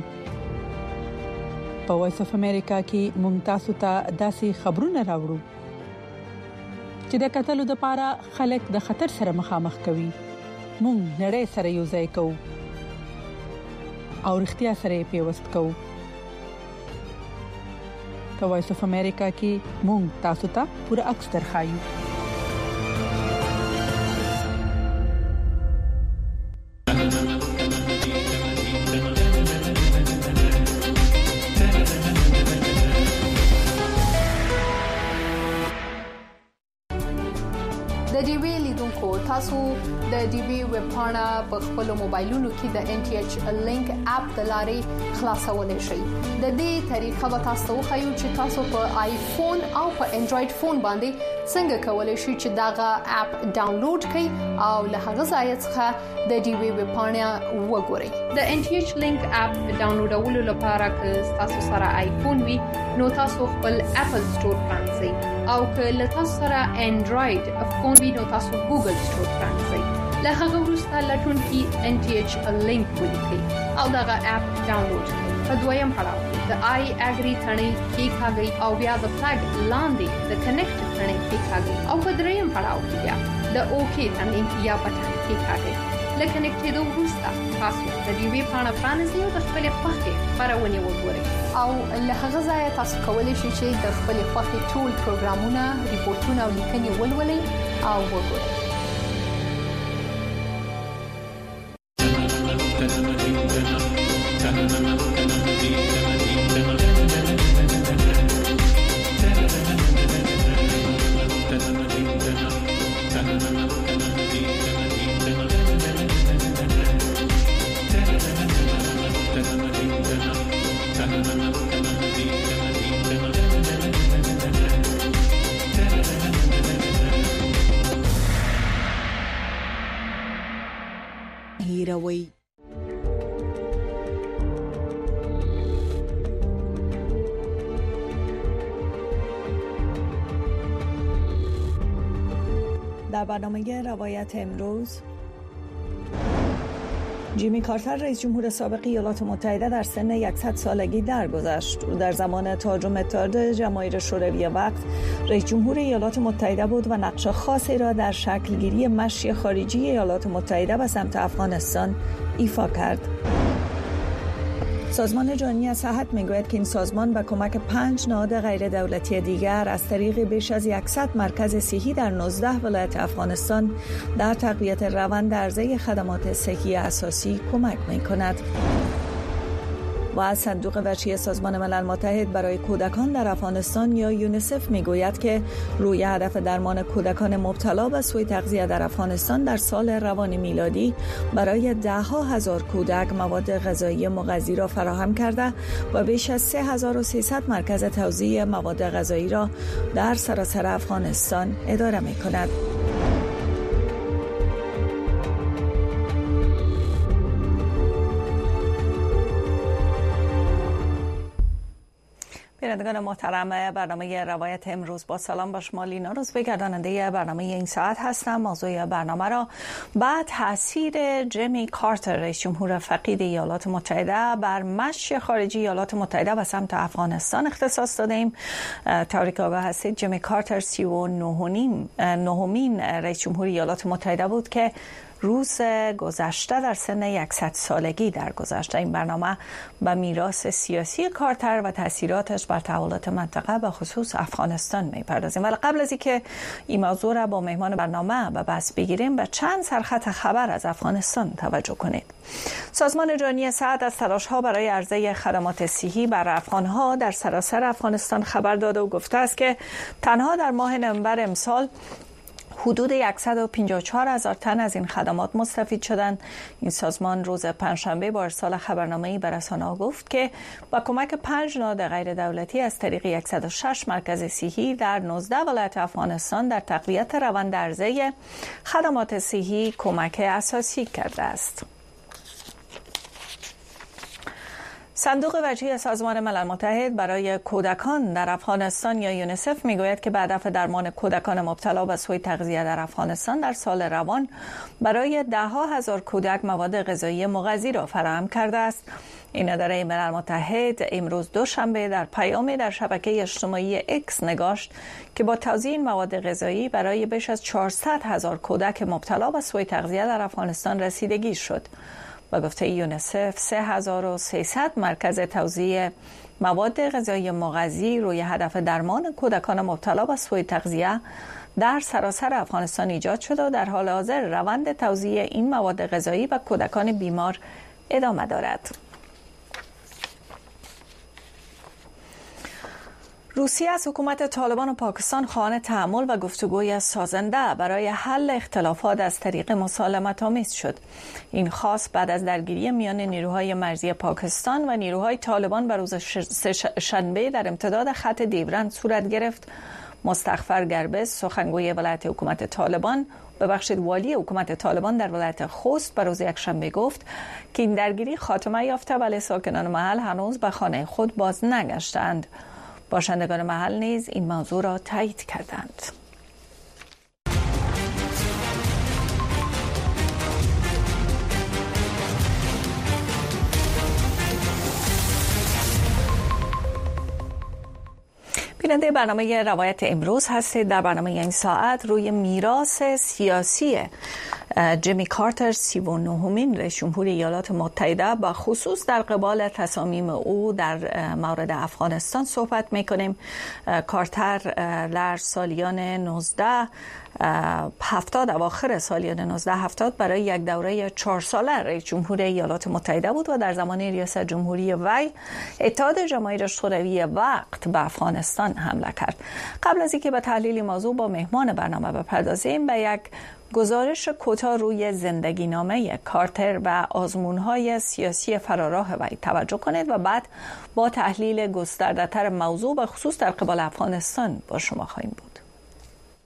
په وایس اف امریکا کې موږ تاسو ته داسې خبرونه راوړو چې د قتلو لپاره خلک د خطر سره مخامخ کوي موږ نړۍ سره یو ځای کوو او اړتیا سره پیوست کوو په وایس اف امریکا کې موږ تاسو ته پوره عکس درخایو تاسو د ډي وی ویب پاڼه په خپل موبایلونو کې د ان ټي ایچ لینک اپ د لارې خلاصولای شئ د دې طریقه به تاسو خو چې تاسو په آیفون او په انډراید فون باندې څنګه کولای شئ چې داغه اپ ډاونلوډ کړئ او له هغه ځای څخه د ډي وی ویب پاڼه وګورئ د ان ټي ایچ لینک اپ ډاونلوډولو لپاره که تاسو سره آیفون وي نو تاسو خپل اپل سٹور پرانځئ او که له تاسو سره انډراید فون وي نو تاسو ګوګل سٹور پرانځئ له هغه وروسته لټون کې ان ټي ایچ لینک ولیکئ او داغه اپ ډاونلوډ کړئ په دویم پړاو د آی اګری ثنې کې ښاګي او بیا د فلګ لاندې د کنیکټ ثنې کې ښاګي او په دریم پړاو کې بیا د اوکی ثنې یا بټن کې ښاګي لکه کنیکټېدو وروسته تاسو د دې وی پاڼه پرانځئ او د خپل خوښې خبرونه وګورئ او له هغه ځای تاسو کولی شئ چې د خپل خوښې ټول پروګرامونه ریپورتونه او لیکنې ولولئ او وګورئ هیروي. در برنامه روایت امروز، جیمی کارتر رئیس جمهور سابق ایالات متحده در سن صد سالگی درگذشت. او در زمان تاج و متارد جماهیر شوروی وقت رئیس جمهور ایالات متحده بود و نقش خاصی را در شکلگیری مشی خارجی ایالات متحده به سمت افغانستان ایفا کرد. سازمان جهانی صحت میگوید که این سازمان با کمک پنج نهاد غیر دولتی دیگر از طریق بیش از صد مرکز صحی در نوزده ولایت افغانستان در تقویت روند عرضه خدمات صحی اساسی کمک میکند. و از صندوق وجهی سازمان ملل متحد برای کودکان در افغانستان یا یونیسف میگوید که روی هدف درمان کودکان مبتلا به سوء تغذیه در افغانستان در سال روان میلادی برای ده ها هزار کودک مواد غذایی مغذی را فراهم کرده و بیش از سه هزار و سیصد مرکز توزیع مواد غذایی را در سراسر افغانستان اداره میکند. بینندگان محترم برنامه روایت امروز، با سلام با شما لینا روزبه، گرداننده برنامه این ساعت هستم. موضوع برنامه را بعد تاثیر جیمی کارتر رئیس جمهور فقید ایالات متحده بر مشی خارجی ایالات متحده و سمت افغانستان اختصاص دادیم. طوری که آگاه هستید جیمی کارتر سی و نهمین رئیس جمهور ایالات متحده بود که روز گذشته در سن صد سالگی درگذشت. این برنامه به میراث سیاسی کارتر و تاثیراتش بر تحولات منطقه به خصوص افغانستان میپردازیم. ولی قبل از اینکه این موضوع را با مهمان برنامه به بحث بگیریم، به چند سرخط خبر از افغانستان توجه کنید. سازمان جهانی صحت از تلاش‌ها برای عرضه خدمات صحی بر افغان‌ها در سراسر افغانستان خبر داده و گفته است که تنها در ماه نوامبر امسال حدود صد و پنجاه و چهار هزار تن از این خدمات مستفید شدند. این سازمان روز پنجشنبه با ارسال خبرنامه‌ای به رسانه‌ها گفت که با کمک پنج نهاد غیر دولتی از طریق صد و شش مرکز صحی در نوزده ولایت افغانستان در تقویت روند عرضه خدمات صحی کمک اساسی کرده است. صندوق وجهی سازمان ملل متحد برای کودکان در افغانستان یا یونیسف میگوید که به هدف درمان کودکان مبتلا به سوء تغذیه در افغانستان در سال روان برای ده ها هزار کودک مواد غذایی مغذی را فراهم کرده است. این اداره ملل متحد امروز دوشنبه در پیامی در شبکه اجتماعی اکس نگاشت که با توزیع این مواد غذایی برای بیش از چهارصد هزار کودک مبتلا به سوء تغذیه در افغانستان رسیدگی شد. با گفته یونیسف سه هزار و سیصد مرکز توزیع مواد غذایی مغذی روی هدف درمان کودکان مبتلا به سوء تغذیه در سراسر افغانستان ایجاد شده و در حال حاضر روند توزیع این مواد غذایی به کودکان بیمار ادامه دارد. روسیه از حکومت طالبان و پاکستان خواهان تأمل و گفتگوی سازنده برای حل اختلافات از طریق مسالمت آمیز شد. این خواست بعد از درگیری میان نیروهای مرزی پاکستان و نیروهای طالبان بر روز شنبه در امتداد خط دیورند صورت گرفت. مستغفر گربز، سخنگوی ولایت حکومت طالبان، ببخشید والی حکومت طالبان در ولایت خوست بر روز یکشنبه گفت که این درگیری خاتمه یافته ولی ساکنان محل هنوز به خانه خود باز نگشتند. باشندگان محل نیز این موضوع را تایید کردند. بیننده برنامه روایت امروز هستید. در برنامه این ساعت روی میراث سیاسی جیمی کارتر سی و نهمین رئیس جمهور ایالات متحده با خصوص در قبال تصامیم او در مورد افغانستان صحبت میکنیم. کارتر در سالیان نوزده هفتاد اواخر سالیان نوزده هفتاد برای یک دوره چهار ساله رئیس جمهور ایالات متحده بود و در زمان ریاست جمهوری وی اتحاد جماهیر شوروی وقت به افغانستان حمله کرد. قبل از اینکه به تحلیل موضوع با مهمان برنامه بپردازیم، به یک گزارش کوتاه روی زندگی نامه کارتر و آزمون‌های سیاسی فراراه وی توجه کنید و بعد با تحلیل گسترده‌تر موضوع به خصوص در قبال افغانستان با شما خواهیم بود.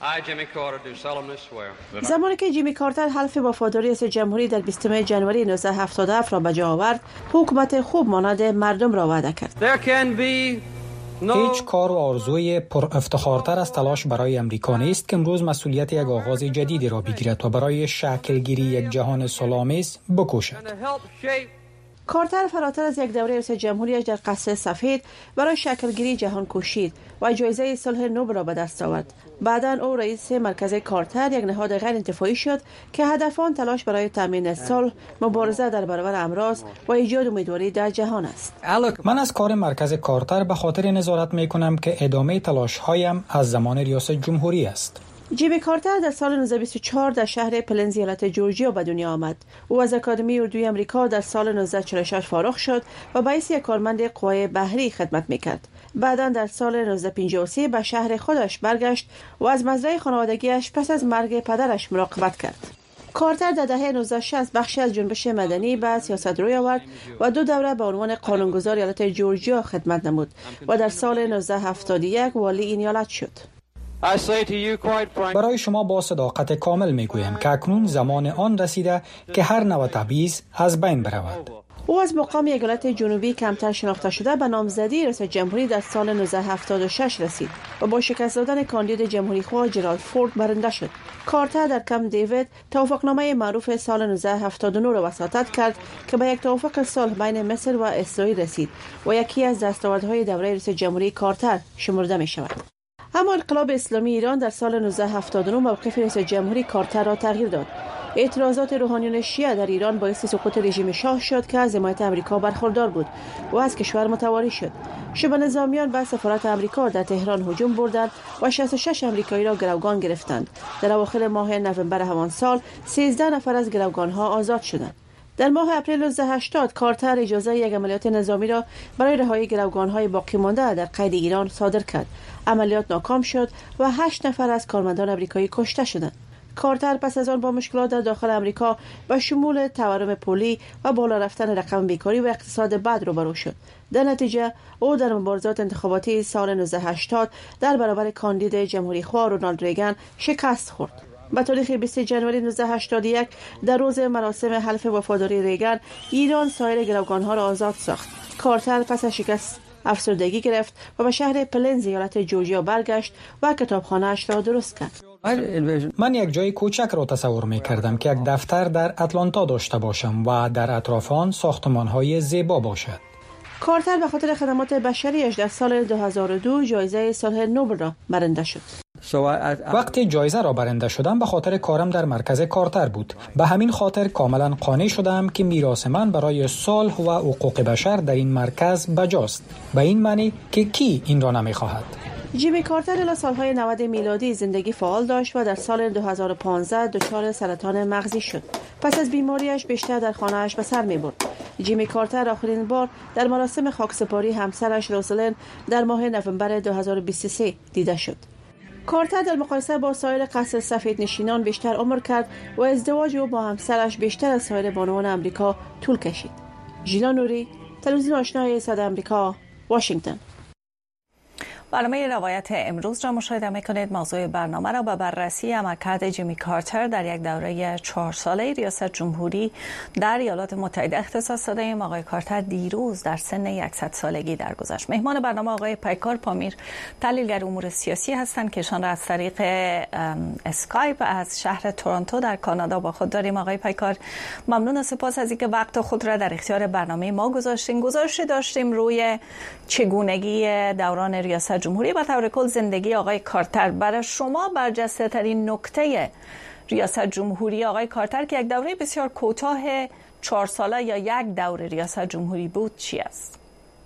زمانی که جیمی کارتر حلف وفاداری ریاست جمهوری در بیستم ژانویه نوزده هفتاد و هفت را به جا آورد، حکومت خوب مانند مردم را وعده کرد. هیچ کار و آرزوی پر افتخارتر از تلاش برای امریکا نیست که امروز مسئولیت یک آغاز جدیدی را بگیرد و برای شکلگیری یک جهان صلح‌آمیز بکوشد. کارتر فراتر از یک دوره ریاست جمهوریش در قصر سفید برای شکلگیری جهان کوشید و جایزه صلح نوبل را به دست آورد. بعداً او رئیس مرکز کارتر، یک نهاد غیر انتفاعی شد که هدف آن تلاش برای تامین صلح، مبارزه در برابر امراض و ایجاد امیدواری در جهان است. من از کار مرکز کارتر به خاطر نظارت می کنم که ادامه تلاش هایم از زمان ریاست جمهوری است. جیمی کارتر در سال نوزده بیست و چهار در شهر پلنز ایالت جورجیا به دنیا آمد. او از اکادمی اردوی آمریکا در سال نوزده چهل و شش فارغ شد و به حیث یک کارمند قوای بحری خدمت میکرد. بعداً در سال نوزده پنجاه و سه به شهر خودش برگشت و از مزرعه خانوادگیش پس از مرگ پدرش مراقبت کرد. کارتر در دهه نوزده شصت بخشی از جنبش مدنی به سیاست روی آورد و دو دوره به عنوان قانونگذار ایالت جورجیا خدمت نمود و در سال نوزده هفتاد و یک والی این ایالت شد. برای شما با صداقت کامل میگویم که اکنون زمان آن رسیده که هر نوع تبعیض از بین برود. او از مقام ایالت جنوبی کمتر شناخته شده به نامزدی ریاست جمهوری در سال نوزده هفتاد و شش رسید و با شکست دادن کاندید جمهوری خواه جرالد فورد برنده شد. کارتر در کمپ دیوید توافقنامه معروف سال نوزده هفتاد و نه را وساطت کرد که به یک توافق صلح بین مصر و اسرائیل رسید و یکی از دستاوردهای دوره ریاست جمهوری کارتر شمرده می شود. اما انقلاب اسلامی ایران در سال نوزده هفتاد و نه موقف رئیس جمهوری کارتر را تغییر داد. اعتراضات روحانیون شیعه در ایران باعث سقوط رژیم شاه شد که از حمایت آمریکا برخوردار بود و از کشور متواری شد. شبه نظامیان به سفارت آمریکا در تهران هجوم بردند و شصت و شش آمریکایی را گروگان گرفتند. در اواخر ماه نوامبر همان سال سیزده نفر از گروگانها آزاد شدند. در ماه اپریل نوزده هشتاد کارتر اجازه یک عملیات نظامی را برای رهایی گروگان‌های باقی مانده در قید ایران صادر کرد. عملیات ناکام شد و هشت نفر از کارمندان آمریکایی کشته شدند. کارتر پس از آن با مشکلات در داخل آمریکا به شمول تورم پولی و بالا رفتن رقم بیکاری و اقتصاد بد روبرو شد. در نتیجه او در مبارزات انتخاباتی سال نوزده هشتاد در برابر کاندید جمهوری خواه رونالد ریگان شکست خورد. به تاریخ بیست ژانویه نوزده هشتاد و یک در روز مراسم حلف وفاداری ریگان، ایران سایر گروگان‌ها را آزاد ساخت. کارتر پس از شکست افسردگی گرفت و به شهر پلنز ایالت جورجیا برگشت و کتابخانه‌اش را درست کرد. من یک جای کوچک را تصور می کردم که یک دفتر در اتلانتا داشته باشم و در اطراف آن ساختمان‌های زیبا باشد. کارتر به خاطر خدمات بشریش در سال دو هزار و دو جایزه صلح نوبل را برنده شد. وقتی جایزه را برنده شدم به خاطر کارم در مرکز کارتر بود. به همین خاطر کاملا قانع شدم که میراث من برای صلح و حقوق بشر در این مرکز بجاست. به این معنی که کی این را نمیخواهد. جیمی کارتر الی سالهای نود میلادی زندگی فعال داشت و در سال دو هزار و پانزده دچار سرطان مغزی شد. پس از بیماریش بیشتر در خانه‌اش به سر می‌برد. جیمی کارتر آخرین بار در مراسم خاکسپاری همسرش روزلین در ماه نوامبر دو هزار و بیست و سه دیده شد. کارتر در مقایسه با سایر قصر سفید نشینان بیشتر عمر کرد و ازدواج او با همسرش بیشتر از سایر بانوان آمریکا طول کشید. ژیلا نوری، تلویزیون آشنای صدای آمریکا، واشنگتن. برنامه روایت امروز را مشاهده میکنید. موضوع برنامه را به بررسی عملکرد جیمی کارتر در یک دوره چهار ساله ریاست جمهوری در ایالات متحده اختصاص داده ایم. آقای کارتر دیروز در سن صد سالگی درگذشت. مهمان برنامه آقای پیکار پامیر، تحلیلگر امور سیاسی هستند که ایشان را از طریق اسکایپ از شهر تورنتو در کانادا با خود داریم. آقای پیکار، ممنون و سپاس از اینکه وقت خود را در اختیار برنامه ما گذاشتین. گزارشی داشتیم روی چگونگی دوران ریاست جمهوری و طور کل زندگی آقای کارتر. برای شما برجسته ترین نکته ریاست جمهوری آقای کارتر که یک دوره بسیار کوتاه چهار ساله یا یک دوره ریاست جمهوری بود چی است؟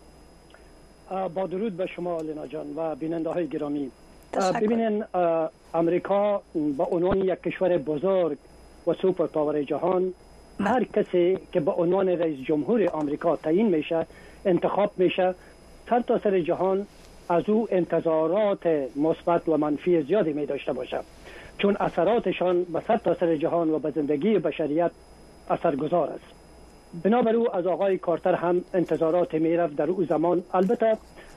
با درود به شما لینا جان و بیننده های گرامی. ببینین، امریکا به عنوان یک کشور بزرگ و سوپر پاور جهان، هر کسی که به عنوان رئیس جمهور آمریکا تعیین میشه، انتخاب میشه، سر تا سر جهان از او انتظارات مثبت و منفی زیادی می داشته باشه، چون اثراتشان به سر تا سر جهان و به زندگی بشریت اثرگذار است. بنابراین از آقای کارتر هم انتظارات می رفت در او زمان. البته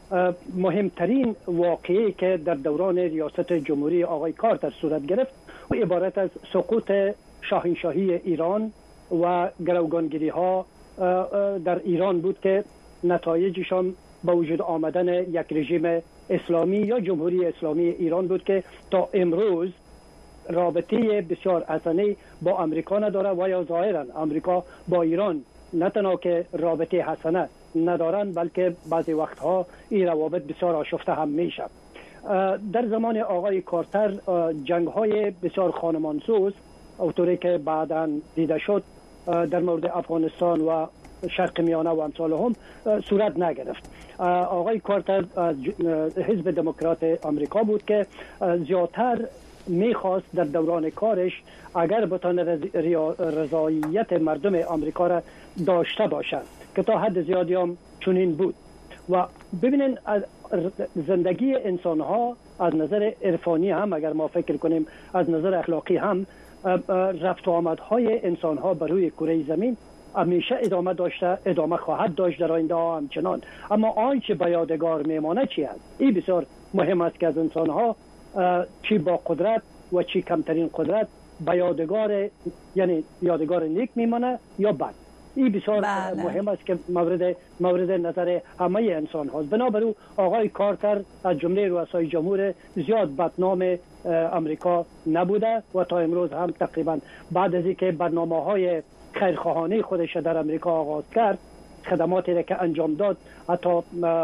مهمترین واقعی که در دوران ریاست جمهوری آقای کارتر صورت گرفت و عبارت از سقوط شاهنشاهی ایران و گروگانگیری ها در ایران بود که نتایجشان با وجود آمدن یک رژیم اسلامی یا جمهوری اسلامی ایران بود که تا امروز رابطه بسیار حسنی با امریکا نداره و یا ظاهرا امریکا با ایران نه تنها که رابطه حسنه ندارن بلکه بعضی وقتها این روابط بسیار آشفته هم میشه. در زمان آقای کارتر جنگ های بسیار خانمانسوز اونطوری که بعداً دیده شد در مورد افغانستان و شرق میانه و امثال هم صورت نگرفت. آقای کارتر از حزب دموکرات آمریکا بود که زیادتر میخواست در دوران کارش اگر بتونه رضایت مردم آمریکا را داشته باشد که تا حد زیادی هم چنین بود. و ببینین زندگی انسان ها از نظر عرفانی هم اگر ما فکر کنیم از نظر اخلاقی هم رفت و آمدهای انسان ها بر روی کره زمین همیشه ادامه داشته ادامه خواهد داشت در آینده ها همچنان. اما آنچه به یادگار میمانه چی است؟ این بسیار مهم است که از انسان ها چی با قدرت و چی کمترین قدرت به یادگار یعنی یادگار نیک میمانه یا بد. این بسیار بله. مهم است که مورد مورد نظر همه انسان هاست. بنابراین آقای کارتر از جمله رؤسای جمهور زیاد بدنام امریکا نبوده و تا امروز هم تقریبا بعد از اینکه برنامه‌های خیرخواهانه خودش در امریکا آغاز کرد خدماتی را که انجام داد حتی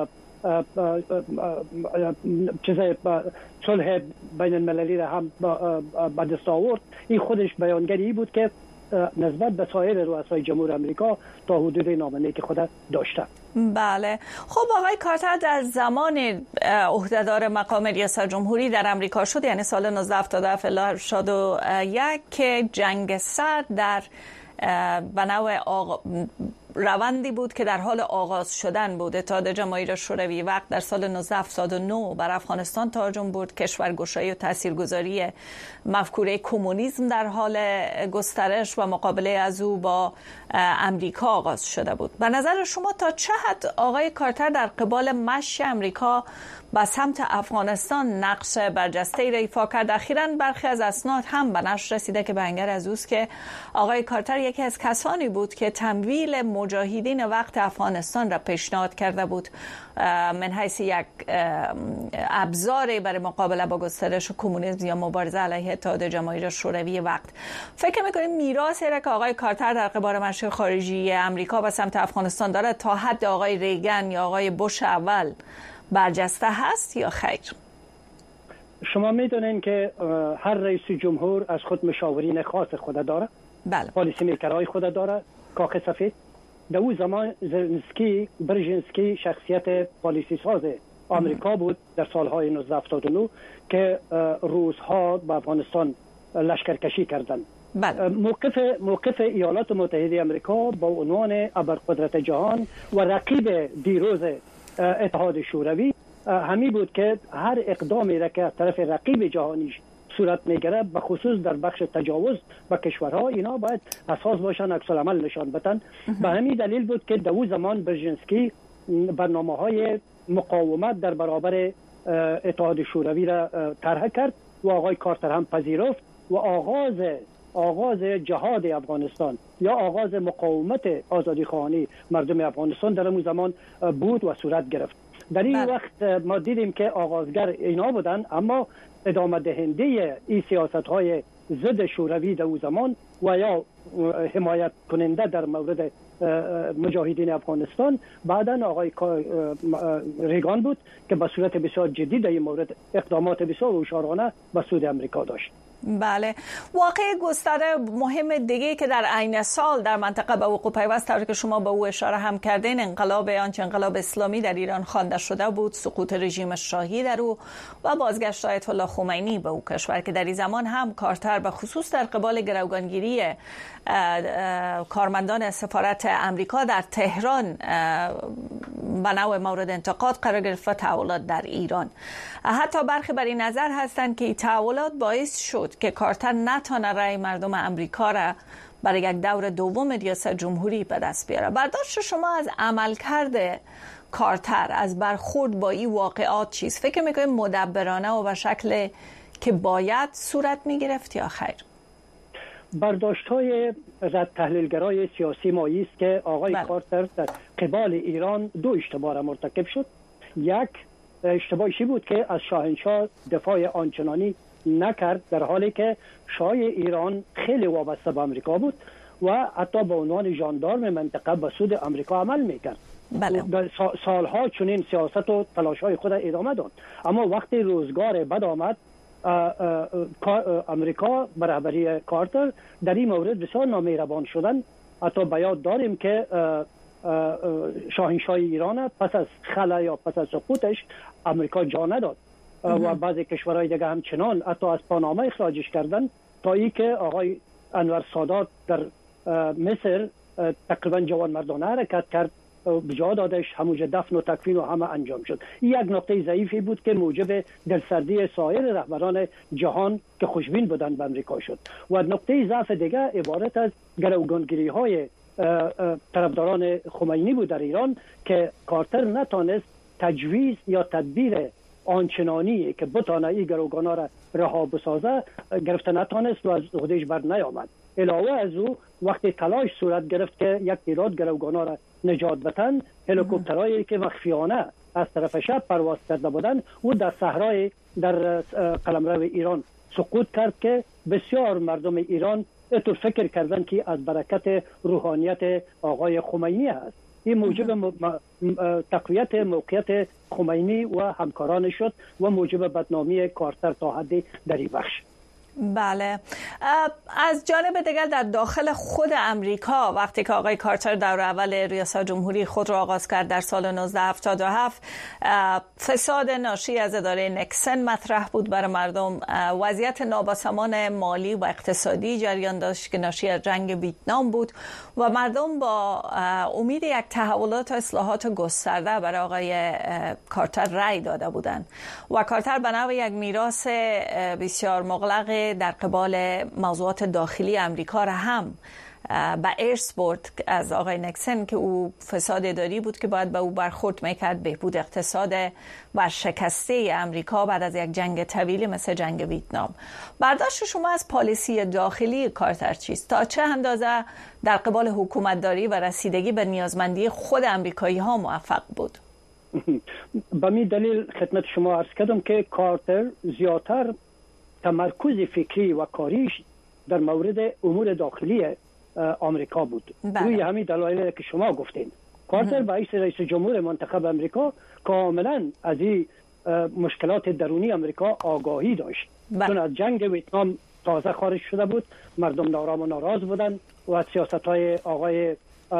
چیزای صلح بین المللی را هم به دست آورد. این خودش بیانگری بود که نسبت به سایر رؤسای جمهور آمریکا تا حدود نامنیک خود داشته. بله. خب آقای کارتر در زمان عهدهدار مقام ریاست جمهوری در امریکا شد، یعنی سال نوزده هفتاد و هفت الی هشتاد و یک که جنگ سرد در به نوع آغ... روندی بود که در حال آغاز شدن بود. اتحاد جماهیر شوروی وقت در سال نوزده هفتاد و نه بر افغانستان تهاجم برد. کشورگشایی و تاثیرگذاری مفکوره کمونیسم در حال گسترش و مقابله از او با امریکا آغاز شده بود. به نظر شما تا چه حد آقای کارتر در قبال مشی امریکا به سمت افغانستان نقش برجسته‌ای را ایفا کرد؟ اخیراً برخی از اسناد هم به نشر رسیده که بیانگر از اوست که آقای کارتر یکی از کسانی بود که تمویل مجاهدین وقت افغانستان را پیشنهاد کرده بود من حیث یک ابزاری برای مقابله با گسترش کمونیسم یا مبارزه علیه اتحاد جماهیر شوروی وقت. فکر می‌کنید میراثی را که آقای کارتر در قبال مشی خارجی امریکا به سمت افغانستان داره تا حد آقای ریگن یا آقای بوش اول برجسته هست یا خیر؟ شما میدونین که هر رئیس جمهور از خود مشاورین خاص خود داره. بله. پالیسی میکرهای خود داره. کاخ سفید در اون زمان زلنسکی برژنسکی شخصیت پالیسی ساز آمریکا بود در سالهای نوزده هفتاد و نه که روس‌ها به افغانستان لشکرکشی کردند. بله. موقف موقف ایالات متحده آمریکا با عنوان ابرقدرت جهان و رقیب دیروز اتحاد شوروی همی بود که هر اقدامی را که از طرف رقیب جهانیش صورت میگیره به خصوص در بخش تجاوز به کشورها اینا باید اساس باشن، عکس العمل نشان بدن. به همین دلیل بود که در اون زمان برژنسکی برنامه‌های مقاومت در برابر اتحاد شوروی را طرح کرد و آقای کارتر هم پذیرفت و آغاز آغاز جهاد افغانستان یا آغاز مقاومت آزادی خواهانی مردم افغانستان در اون زمان بود و صورت گرفت. در این بله. وقت ما دیدیم که آغازگر اینا بودن، اما ادامه دهنده این سیاست های ضد شوروی در اون زمان و یا حمایت کننده در مورد مجاهدین افغانستان بعداً آقای ریگان بود که به صورت بسیار جدی در این مورد اقدامات بسیار هوشیارانه به سود امریکا داشت. بله. واقع گستره مهم دیگه که در عین سال در منطقه به وقوع پیوست طوری که شما به او اشاره هم کردین انقلاب آنچه انقلاب اسلامی در ایران خوانده شده بود، سقوط رژیم شاهی در او و بازگشت آیت الله خمینی به او کشور که در این زمان هم کارتر به خصوص در قبال گروگانگیری کارمندان سفارت امریکا در تهران به نوع مورد انتقاد قرار گرفت و تحولات در ایران. حتی برخی بر این نظر هستند که این تحولات باعث شد که کارتر نتونه رأی مردم امریکا را برای یک دور دوم ریاست جمهوری به دست بیاره. برداشت شما از عملکرد کارتر از برخورد با این واقعات چیست؟ فکر میکنید مدبرانه و به شکل که باید صورت میگرفت یا خیر؟ برداشت های رد تحلیلگرای سیاسی ما است که آقای بله. کارتر در قبال ایران دو اشتباه را مرتکب شد. یک اشتباهی بود که از شاهنشاه دفاع آنچنانی نکرد، در حالی که شاه ایران خیلی وابسته به آمریکا بود و حتی به عنوان ژاندارم منطقه به سود آمریکا عمل میکرد. بله. در سالها چنین سیاست و تلاش های خود ادامه داد، اما وقتی روزگار بد آمد آمریکا به رهبری کارتر در این مورد بسیار نامهربان شدن. حتی به یاد داریم که شاهنشاه ایران پس از خلا یا پس از سقوطش آمریکا جا نداد و بعضی کشورهای دیگه همچنان حتی از پاناما اخراجش کردن، تا ای که آقای انور سادات در مصر تقریبا جوانمردانه حرکت کرد، بجا دادش، همونجا دفن و تکفین و همه انجام شد. این یک نقطه ضعیفی بود که موجب دلسردی سایر رهبران جهان که خوشبین بودند به امریکا شد. و نقطه ضعف دیگه عبارت از گروگانگیری های طرفداران خمینی بود در ایران که کارتر نتانست تجویز یا تدبیر آنچنانی که بتانه این گروگانا را رها بسازه گرفته نتانست و از خودش بر نیامد. علاوه از او وقتی تلاش صورت گرفت که یک تعداد گروگانا را نجات بدن، هلیکوپترهایی که مخفیانه از طرف شب پرواز کرده بودند او در صحرای در قلمرو ایران سقوط کرد که بسیار مردم ایران اتو فکر کردن که از برکت روحانیت آقای خمینی است. این موجب م... م... تقویت موقعیت خمینی و همکاران شد و موجب بدنامی کارتر تا حدی در این بخش. بله. از جانب دیگر در داخل خود امریکا وقتی که آقای کارتر دور اول ریاست جمهوری خود را آغاز کرد در سال نوزده هفتاد و هفت، فساد ناشی از اداره نکسن مطرح بود برای مردم. وضعیت نابسامان مالی و اقتصادی جریان داشت که ناشی از جنگ ویتنام بود و مردم با امید یک تحولات و اصلاحات گسترده برای آقای کارتر رأی داده بودند و کارتر به نوع یک میراث بسیار مغلق در قبال موضوعات داخلی امریکا را هم به ارث برد از آقای نکسن که او فساد اداری بود که باید به او برخورد میکرد بهبود اقتصاد و شکسته امریکا بعد از یک جنگ طویلی مثل جنگ ویتنام. برداشت شما از پالیسی داخلی کارتر چیست؟ تا چه اندازه در قبال حکومتداری و رسیدگی به نیازمندی خود امریکایی ها موفق بود؟ به می دلیل خدمت شما عرض کردم که کارتر زیادتر تمرکز فکری و کاریش در مورد امور داخلی آمریکا بود. بله. روی همین دلایلی که شما گفتین کارتر به حیث رئیس جمهور منتخب آمریکا کاملا از این مشکلات درونی آمریکا آگاهی داشت. بله. چون از جنگ ویتنام تازه خارج شده بود، مردم نارام و ناراض بودن و سیاست‌های آقای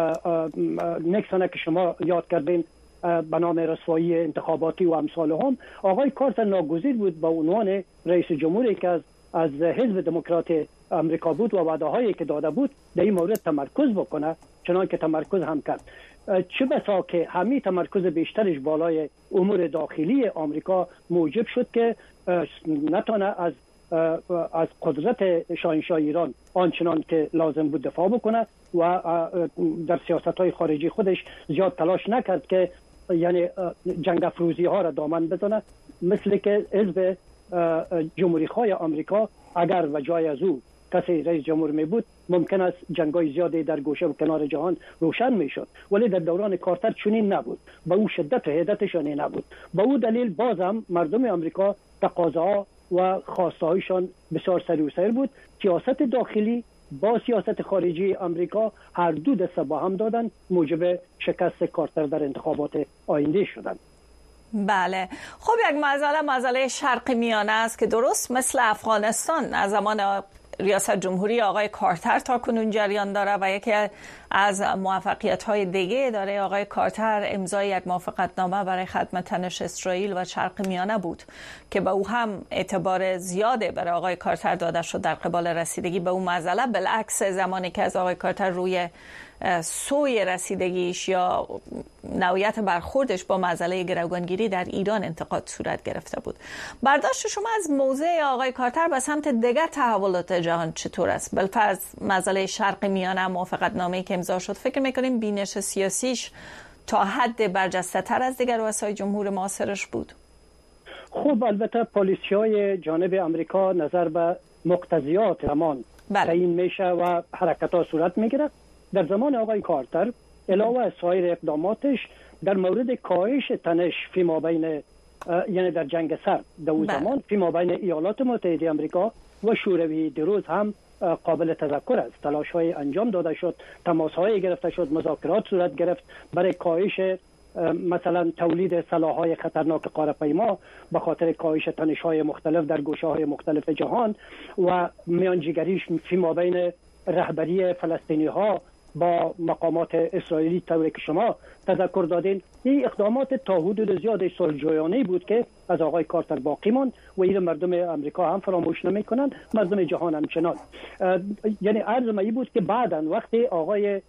نکسون که شما یاد کردین به نام رسوایی انتخاباتی و امثال هم، آقای کارتر ناگزیر بود به عنوان رئیس جمهوری که از از حزب دموکرات آمریکا بود و وعده‌هایی که داده بود در این مورد تمرکز بکنه، چنانکه تمرکز هم کرد. چه بسا که همین تمرکز بیشترش بالای امور داخلی آمریکا موجب شد که نتونه از از قدرت شاهنشاه ایران آنچنان که لازم بود دفاع بکنه و در سیاست‌های خارجی خودش زیاد تلاش نکرد که یعنی جنگ افروزی ها را دامن بزنه، مثل که حزب جمهوری خواه آمریکا اگر و جای از او کسی رئیس جمهور می بود ممکن است جنگای زیادی در گوشه و کنار جهان روشن می شد، ولی در دوران کارتر چنین نبود، با او شدت و حدتشان نبود. با او دلیل بازم مردم آمریکا تقاضاها و خواستهایشان بسیار سریع و سیر بود. سیاست داخلی با سیاست خارجی آمریکا هر دو دسته با هم دادن، موجب شکست کارتر در انتخابات آینده شدند. بله. خب یک مسئله مسئله شرق میانه است که درست مثل افغانستان از زمان ریاست جمهوری آقای کارتر تا کنون جریان داره و یکی از موفقیت‌های دیگه داره آقای کارتر امضای یک موافقتنامه برای ختم تنش اسرائیل و شرق میانه بود که به او هم اعتبار زیاده برای آقای کارتر داده شد در قبال رسیدگی به اون مسئله، بالعکس زمانی که از آقای کارتر روی سوی رسیدگیش یا نوعیت برخوردش با مسئله گروگانگیری در ایران انتقاد صورت گرفته بود. برداشت شما از موضع آقای کارتر به سمت دیگر تحولات جهان چطور است؟ بالفرض مسئله شرق میانه موافقتنامه‌ای که امضا شد، فکر میکنیم بینش سیاسیش تا حد برجسته تر از دیگر رؤسای جمهور معاصرش بود؟ خب البته پالیسی‌های جانب امریکا نظر به مقتضیات زمان تعیین میشه و حرکت‌ها صورت میگیره. در زمان آقای کارتر علاوه از سایر اقداماتش در مورد کاهش تنش فی مابین یعنی در جنگ سرد در اون زمان فی مابین ایالات متحده آمریکا و شوروی دیروز هم قابل تذکر است. تلاش‌های انجام داده شد، تماس‌های گرفته شد، مذاکرات صورت گرفت برای کاهش مثلا تولید سلاح‌های خطرناک قاره‌پیما به خاطر کاهش تنش‌های مختلف در گوشه‌های مختلف جهان و میانجیگری فی مابین رهبری فلسطینی‌ها با مقامات اسرائیلی طوری که شما تذکر دادین. این اقدامات تا حدود زیاد صلح‌جویانه‌ای بود که از آقای کارتر باقی ماند و این مردم آمریکا هم فراموش نمی‌کنند، مردم جهان هم چنان. یعنی عرض ما بود که بعداً وقتی آقای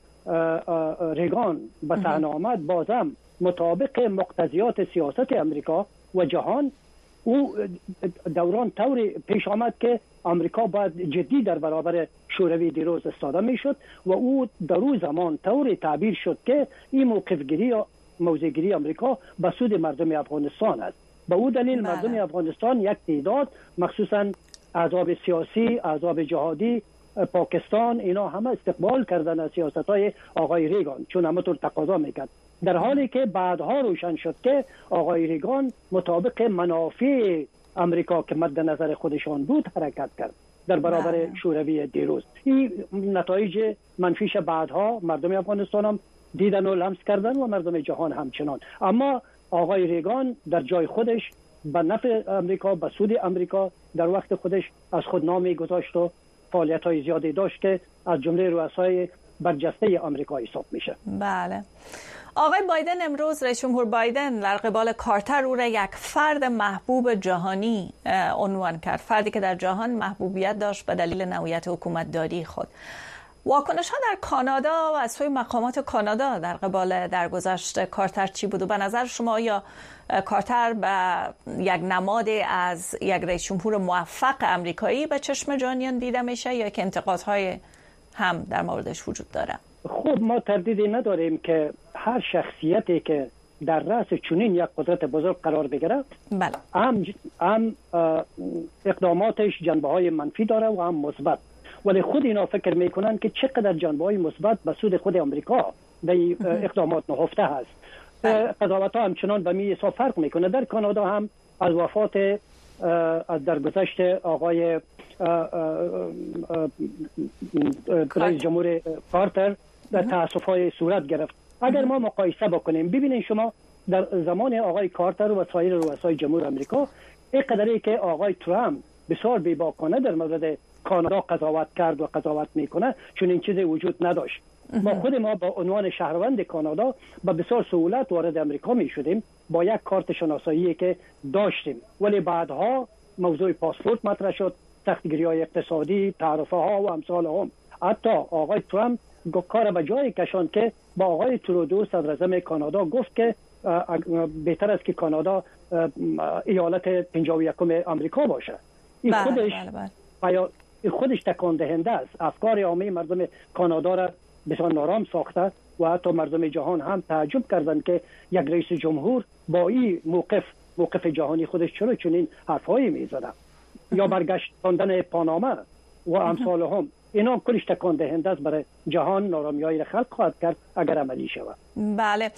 ریگان به صحنه آمد بازم مطابق مقتضیات سیاست امریکا و جهان او دوران طوری پیش آمد که امریکا باید جدی در برابر شوروی دیروز ایستاده میشد و او در اون زمان طوری تعبیر شد که این موقفگیری یا موضعگیری امریکا به سود مردم افغانستان است. به او دلیل بله. مردم افغانستان یک تعداد مخصوصا احزاب سیاسی، احزاب جهادی، پاکستان اینا همه استقبال کردن از سیاست‌های آقای ریگان چون همونطور تقاضا میکرد، در حالی که بعدها روشن شد که آقای ریگان مطابق منافع امریکا که مد نظر خودشان بود حرکت کرد در برابر بله. شوروی دیروز. این نتایج منفیش بعدها مردم افغانستان هم دیدن و لمس کردن و مردم جهان همچنان. اما آقای ریگان در جای خودش به نفع امریکا، به سود امریکا در وقت خودش از خود نامی گذاشت و فعالیت‌های زیادی داشت که از جمله رؤسای برجسته آمریکا حساب میشه. بله. آقای بایدن امروز، رئیس جمهور بایدن در قبال کارتر او را یک فرد محبوب جهانی عنوان کرد، فردی که در جهان محبوبیت داشت به دلیل نوعیت حکومتداری خود. واکنش‌ها در کانادا و از سوی مقامات کانادا در قبال درگذشت کارتر چی بود و به نظر شما یا کارتر به یک نماد از یک رئیس جمهور موفق امریکایی به چشم جهانیان دیده میشه یا که انتقادهای هم در موردش وجود داره؟ خب ما تردیدی نداریم که هر شخصیتی که در رأس چنین یک قدرت بزرگ قرار بگیره بله. هم هم اقداماتش جنبه‌های منفی داره و هم مثبت، ولی خود اینا فکر میکنن که چقدر جنبه‌های مثبت به سود خود آمریکا در اقدامات نهفته هست. قضاوت‌ها همچنان به می حساب فرق میکنه. در کانادا هم از وفات از درگذشت آقای رئیس جمهور کارتر در تأسف‌های صورت گرفت. اگر ما مقایسه بکنیم ببینید شما در زمان آقای کارتر و سایر رؤسای جمهور آمریکا اینقدری که آقای ترامپ بسیار بی‌باکانه در مورد کانادا قضاوت کرد و قضاوت میکنه چون این چیزی وجود نداشت. ما خود ما با عنوان شهروند کانادا با بسیار سهولت وارد امریکا می شدیم با یک کارت شناسایی که داشتیم، ولی بعدها موضوع پاسپورت مطرح شد، سختگیری‌های اقتصادی، تعرفه ها و امثال هم. حتی آقای ترامپ کار به جای کشاند که با آقای ترودو صدر اعظم کانادا گفت که بهتر است که کانادا ایالت پنجاه و یکم آمریکا باشه. این بله، خودش بله بله. خودش تکان دهنده است. افکار عامه مردم کانادا را بسیار نارام ساخته و حتی مردم جهان هم تعجب کردند که یک رئیس جمهور با این موقف موقف جهانی خودش چرا چنین حرفایی میزنه. یا برگشتاندن پاناما و امثال هم، اینا کلش تکان دهنده است برای جهان، نارامیایی را خلق خواهد کرد اگر عملی شود. بله.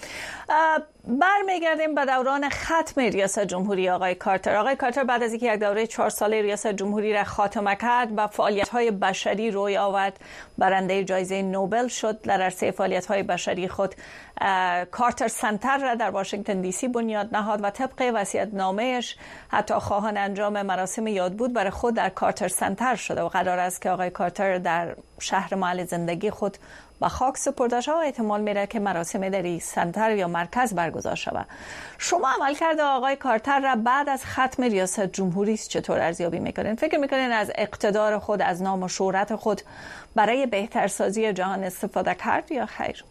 برمیگردیم به دوران ختم ریاست جمهوری آقای کارتر. آقای کارتر بعد از اینکه یک دوره چهار ساله ریاست جمهوری را خاتمه کرد و فعالیت‌های بشری روی آورد، برنده جایزه نوبل شد. در عرصه فعالیت‌های بشری خود کارتر سنتر را در واشنگتن دی سی بنیاد نهاد و طبق وصیت‌نامه‌اش حتی خواهان انجام مراسم یادبود برای خود در کارتر سنتر شده و قرار است که آقای کارتر در شهر محل زندگی خود با خاک سپرده شود و احتمال میره که مراسم در این سنتر یا مرکز برگزار شود. شما عملکرد آقای کارتر را بعد از ختم ریاست جمهوری چطور ارزیابی میکنین؟ فکر میکنین از اقتدار خود، از نام و شهرت خود برای بهترسازی جهان استفاده کرد یا خیر؟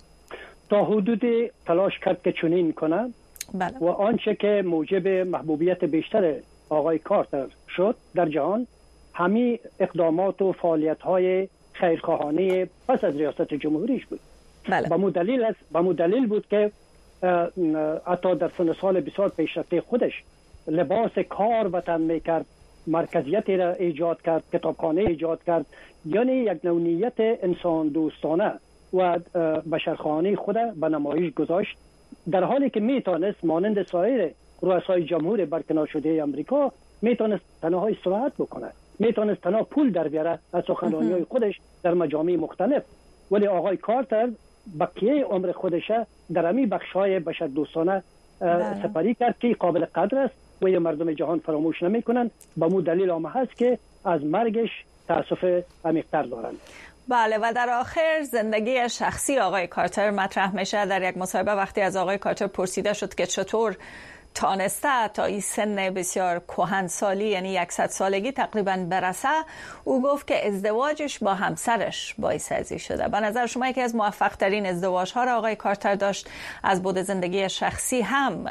تا حدودی تلاش کرد که چنین کنه. بله. و آنچه که موجب محبوبیت بیشتر آقای کارتر شد در جهان همین اقدامات و فعالیت‌های خیرخواهانه پس از ریاست جمهوریش بود. بله. با مدلیل است با مدلیل بود که حتی در سن سال بسیار پیشرفته خودش لباس کار وطن میکرد، مرکزیت را ایجاد کرد، کتابخانه ایجاد کرد، یعنی یک نوعیت انسان دوستانه و بشرخوانی خود به نمایش گذاشت، در حالی که میتونست مانند سایر رؤسای جمهور برکنار شده امریکا میتونست تنها استراحت بکنه، میتونست تنها پول در بیاره از سخنرانی‌های خودش در مجامع مختلف. ولی آقای کارتر بقیه عمر خودش در همین بخش‌های بشردوستانه سپری کرد که قابل قدر است و یه مردم جهان فراموش نمی‌کنن. با مو دلیل هم هست که از مرگش تأسف عمیق‌تر دارند. بله، و در آخر زندگی شخصی آقای کارتر مطرح میشه. در یک مصاحبه وقتی از آقای کارتر پرسیده شد که چطور تانسته تا این سن بسیار کهنسالی یعنی صد سالگی تقریبا برسه، او گفت که ازدواجش با همسرش باعث ازی شده. به نظر شما یکی از موفق ترین ازدواج ها را آقای کارتر داشت، از بود زندگی شخصی هم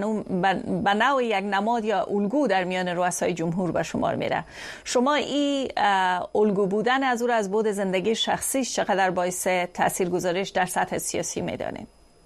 به نوع یک نماد یا الگو در میان رؤسای جمهور به شمار میره. شما این الگو بودن از او را از بود زندگی شخصیش چقدر باعث تاثیرگذاریش در سطح سیاسی میدانید؟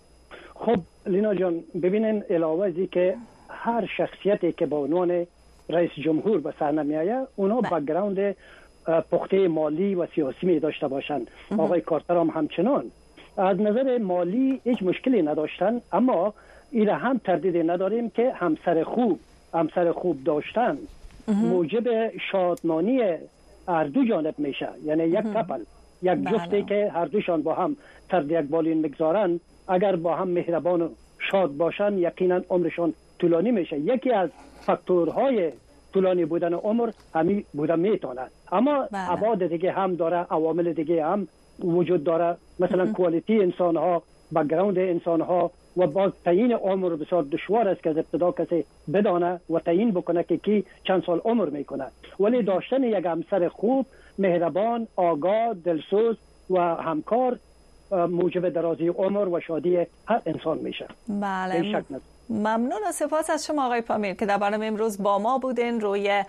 خب لینا جان، ببینین علاوه از که هر شخصیتی که با عنوان رئیس جمهور به سر نمیآید اونا بک‌گراند پخته مالی و سیاسی می داشته باشند. آقای کارتر هم همچنان از نظر مالی هیچ مشکلی نداشتن، اما این هم تردید نداریم که همسر خوب همسر خوب داشتن موجب شادمانی هر دو جانب میشه. یعنی یک کپل، یک جفتی که هر دوشان با هم سر یک بالین میگذارن، اگر با هم مهربان و شاد باشن یقینا عمرشان طولانی میشه. یکی از فاکتورهای طولانی بودن عمر همین بودن میتونه، اما ابعاد دیگه هم داره، عوامل دیگه هم وجود داره، مثلا کوالیتی انسان ها، بک‌گراند انسان ها، و با تعیین عمر بسیار دشوار است که از ابتدا کسی بدانه و تعیین بکنه که کی چند سال عمر میکنه. ولی داشتن یک همسر خوب، مهربان، آگاه، دلسوز و همکار موجب درازی عمر و شادی هر انسان میشه. بله، ممنون و سپاس از شما آقای پامیر که در برنامه امروز با ما بودین. روی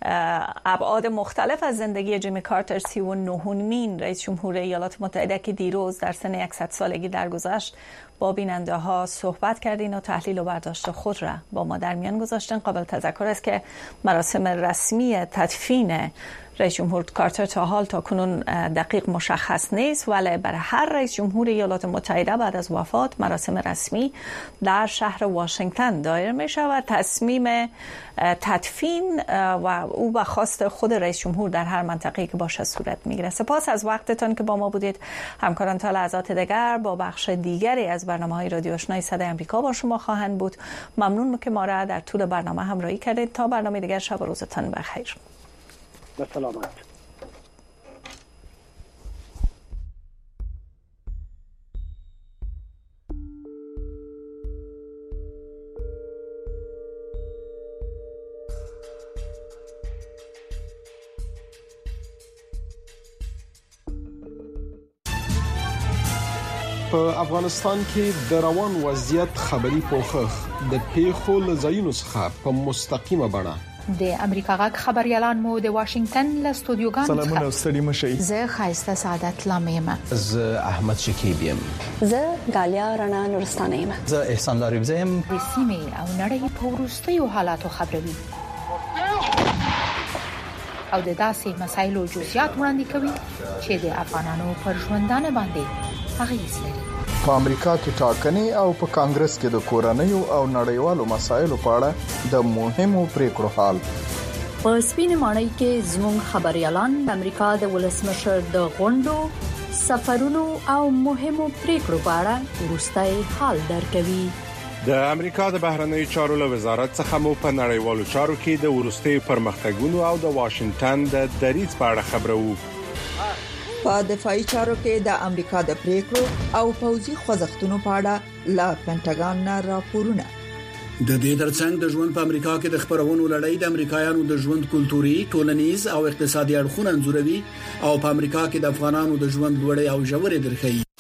ابعاد مختلف از زندگی جیمی کارتر، سی و نهمین رئیس جمهور ایالات متحده که دیروز در سن صد سالگی درگذشت، با بیننده ها صحبت کردین و تحلیل و برداشت خود را با ما در میان گذاشتن. قابل تذکر است که مراسم رسمی تدفین رئیس جمهور کارتر تا حال تا کنون دقیق مشخص نیست، ولی برای هر رئیس جمهور ایالات متحده بعد از وفات مراسم رسمی در شهر واشنگتن دایر می شود. تصمیم تدفین و او به خواست خود رئیس جمهور در هر منطقه‌ای که باشه صورت میگیره. سپاس از وقتتان که با ما بودید. همکاران تا لحظات دیگر با بخش دیگری از برنامه‌های رادیو آشنای صدای آمریکا با شما خواهند بود. ممنون که ما را در طول برنامه همراهی کردید. تا برنامه دیگر، شب و روزتان بخیر. به سلامت. په افغانستان کې د روان وضعیت خبري پوښښ د پیښو له ځایونو څخه په مستقیمه بڼه د امریکا غږ خبريالان مو د واشنگټن له استودیوګانو څخه سلامونه ستړي مشئ. زه خایسته سعادت لامیم. زه احمد شکیب یم. زه غالیا رڼا نورستانه یم. زه احسان لاریبزه یم. د سیمې او نړۍ په وروستیو حالاتو خبروي او د داسې مسایلو جزئیات وړاندې کوي چې د افغانانو پر ژوندانه باندې اغیز لري. په امریکا کې ټاکنې او په کانګرس کې د کورنیو او نړیوالو مسایلو په اړه د مهمو پریکړو حال. په سپینې ماڼۍ کې زموږ خبريالان د امریکا د ولسمشر د غونډو، سفرونو او مهمو پریکړو په اړه وروستي حال درکوي. د امریکا د بهرنیو چارو له وزارت څخه مو په نړیوالو چارو کې د وروستي پرمختګونو او د واشنگټن د دریځ په اړه خبرو. په دفاعي چارو کې د امریکا د پریکړو او پوځي خوځښتونو په اړه لا پینټاګان نه راپورونه. د دې ترڅنګ د ژوند په امریکا کې د خبرونو لړۍ د امریکایانو د ژوند کلتوري، ټولنیز او اقتصادي اړخونه انځوروي او په امریکا کې د افغانانو د ژوند لوړې او ژورې درخې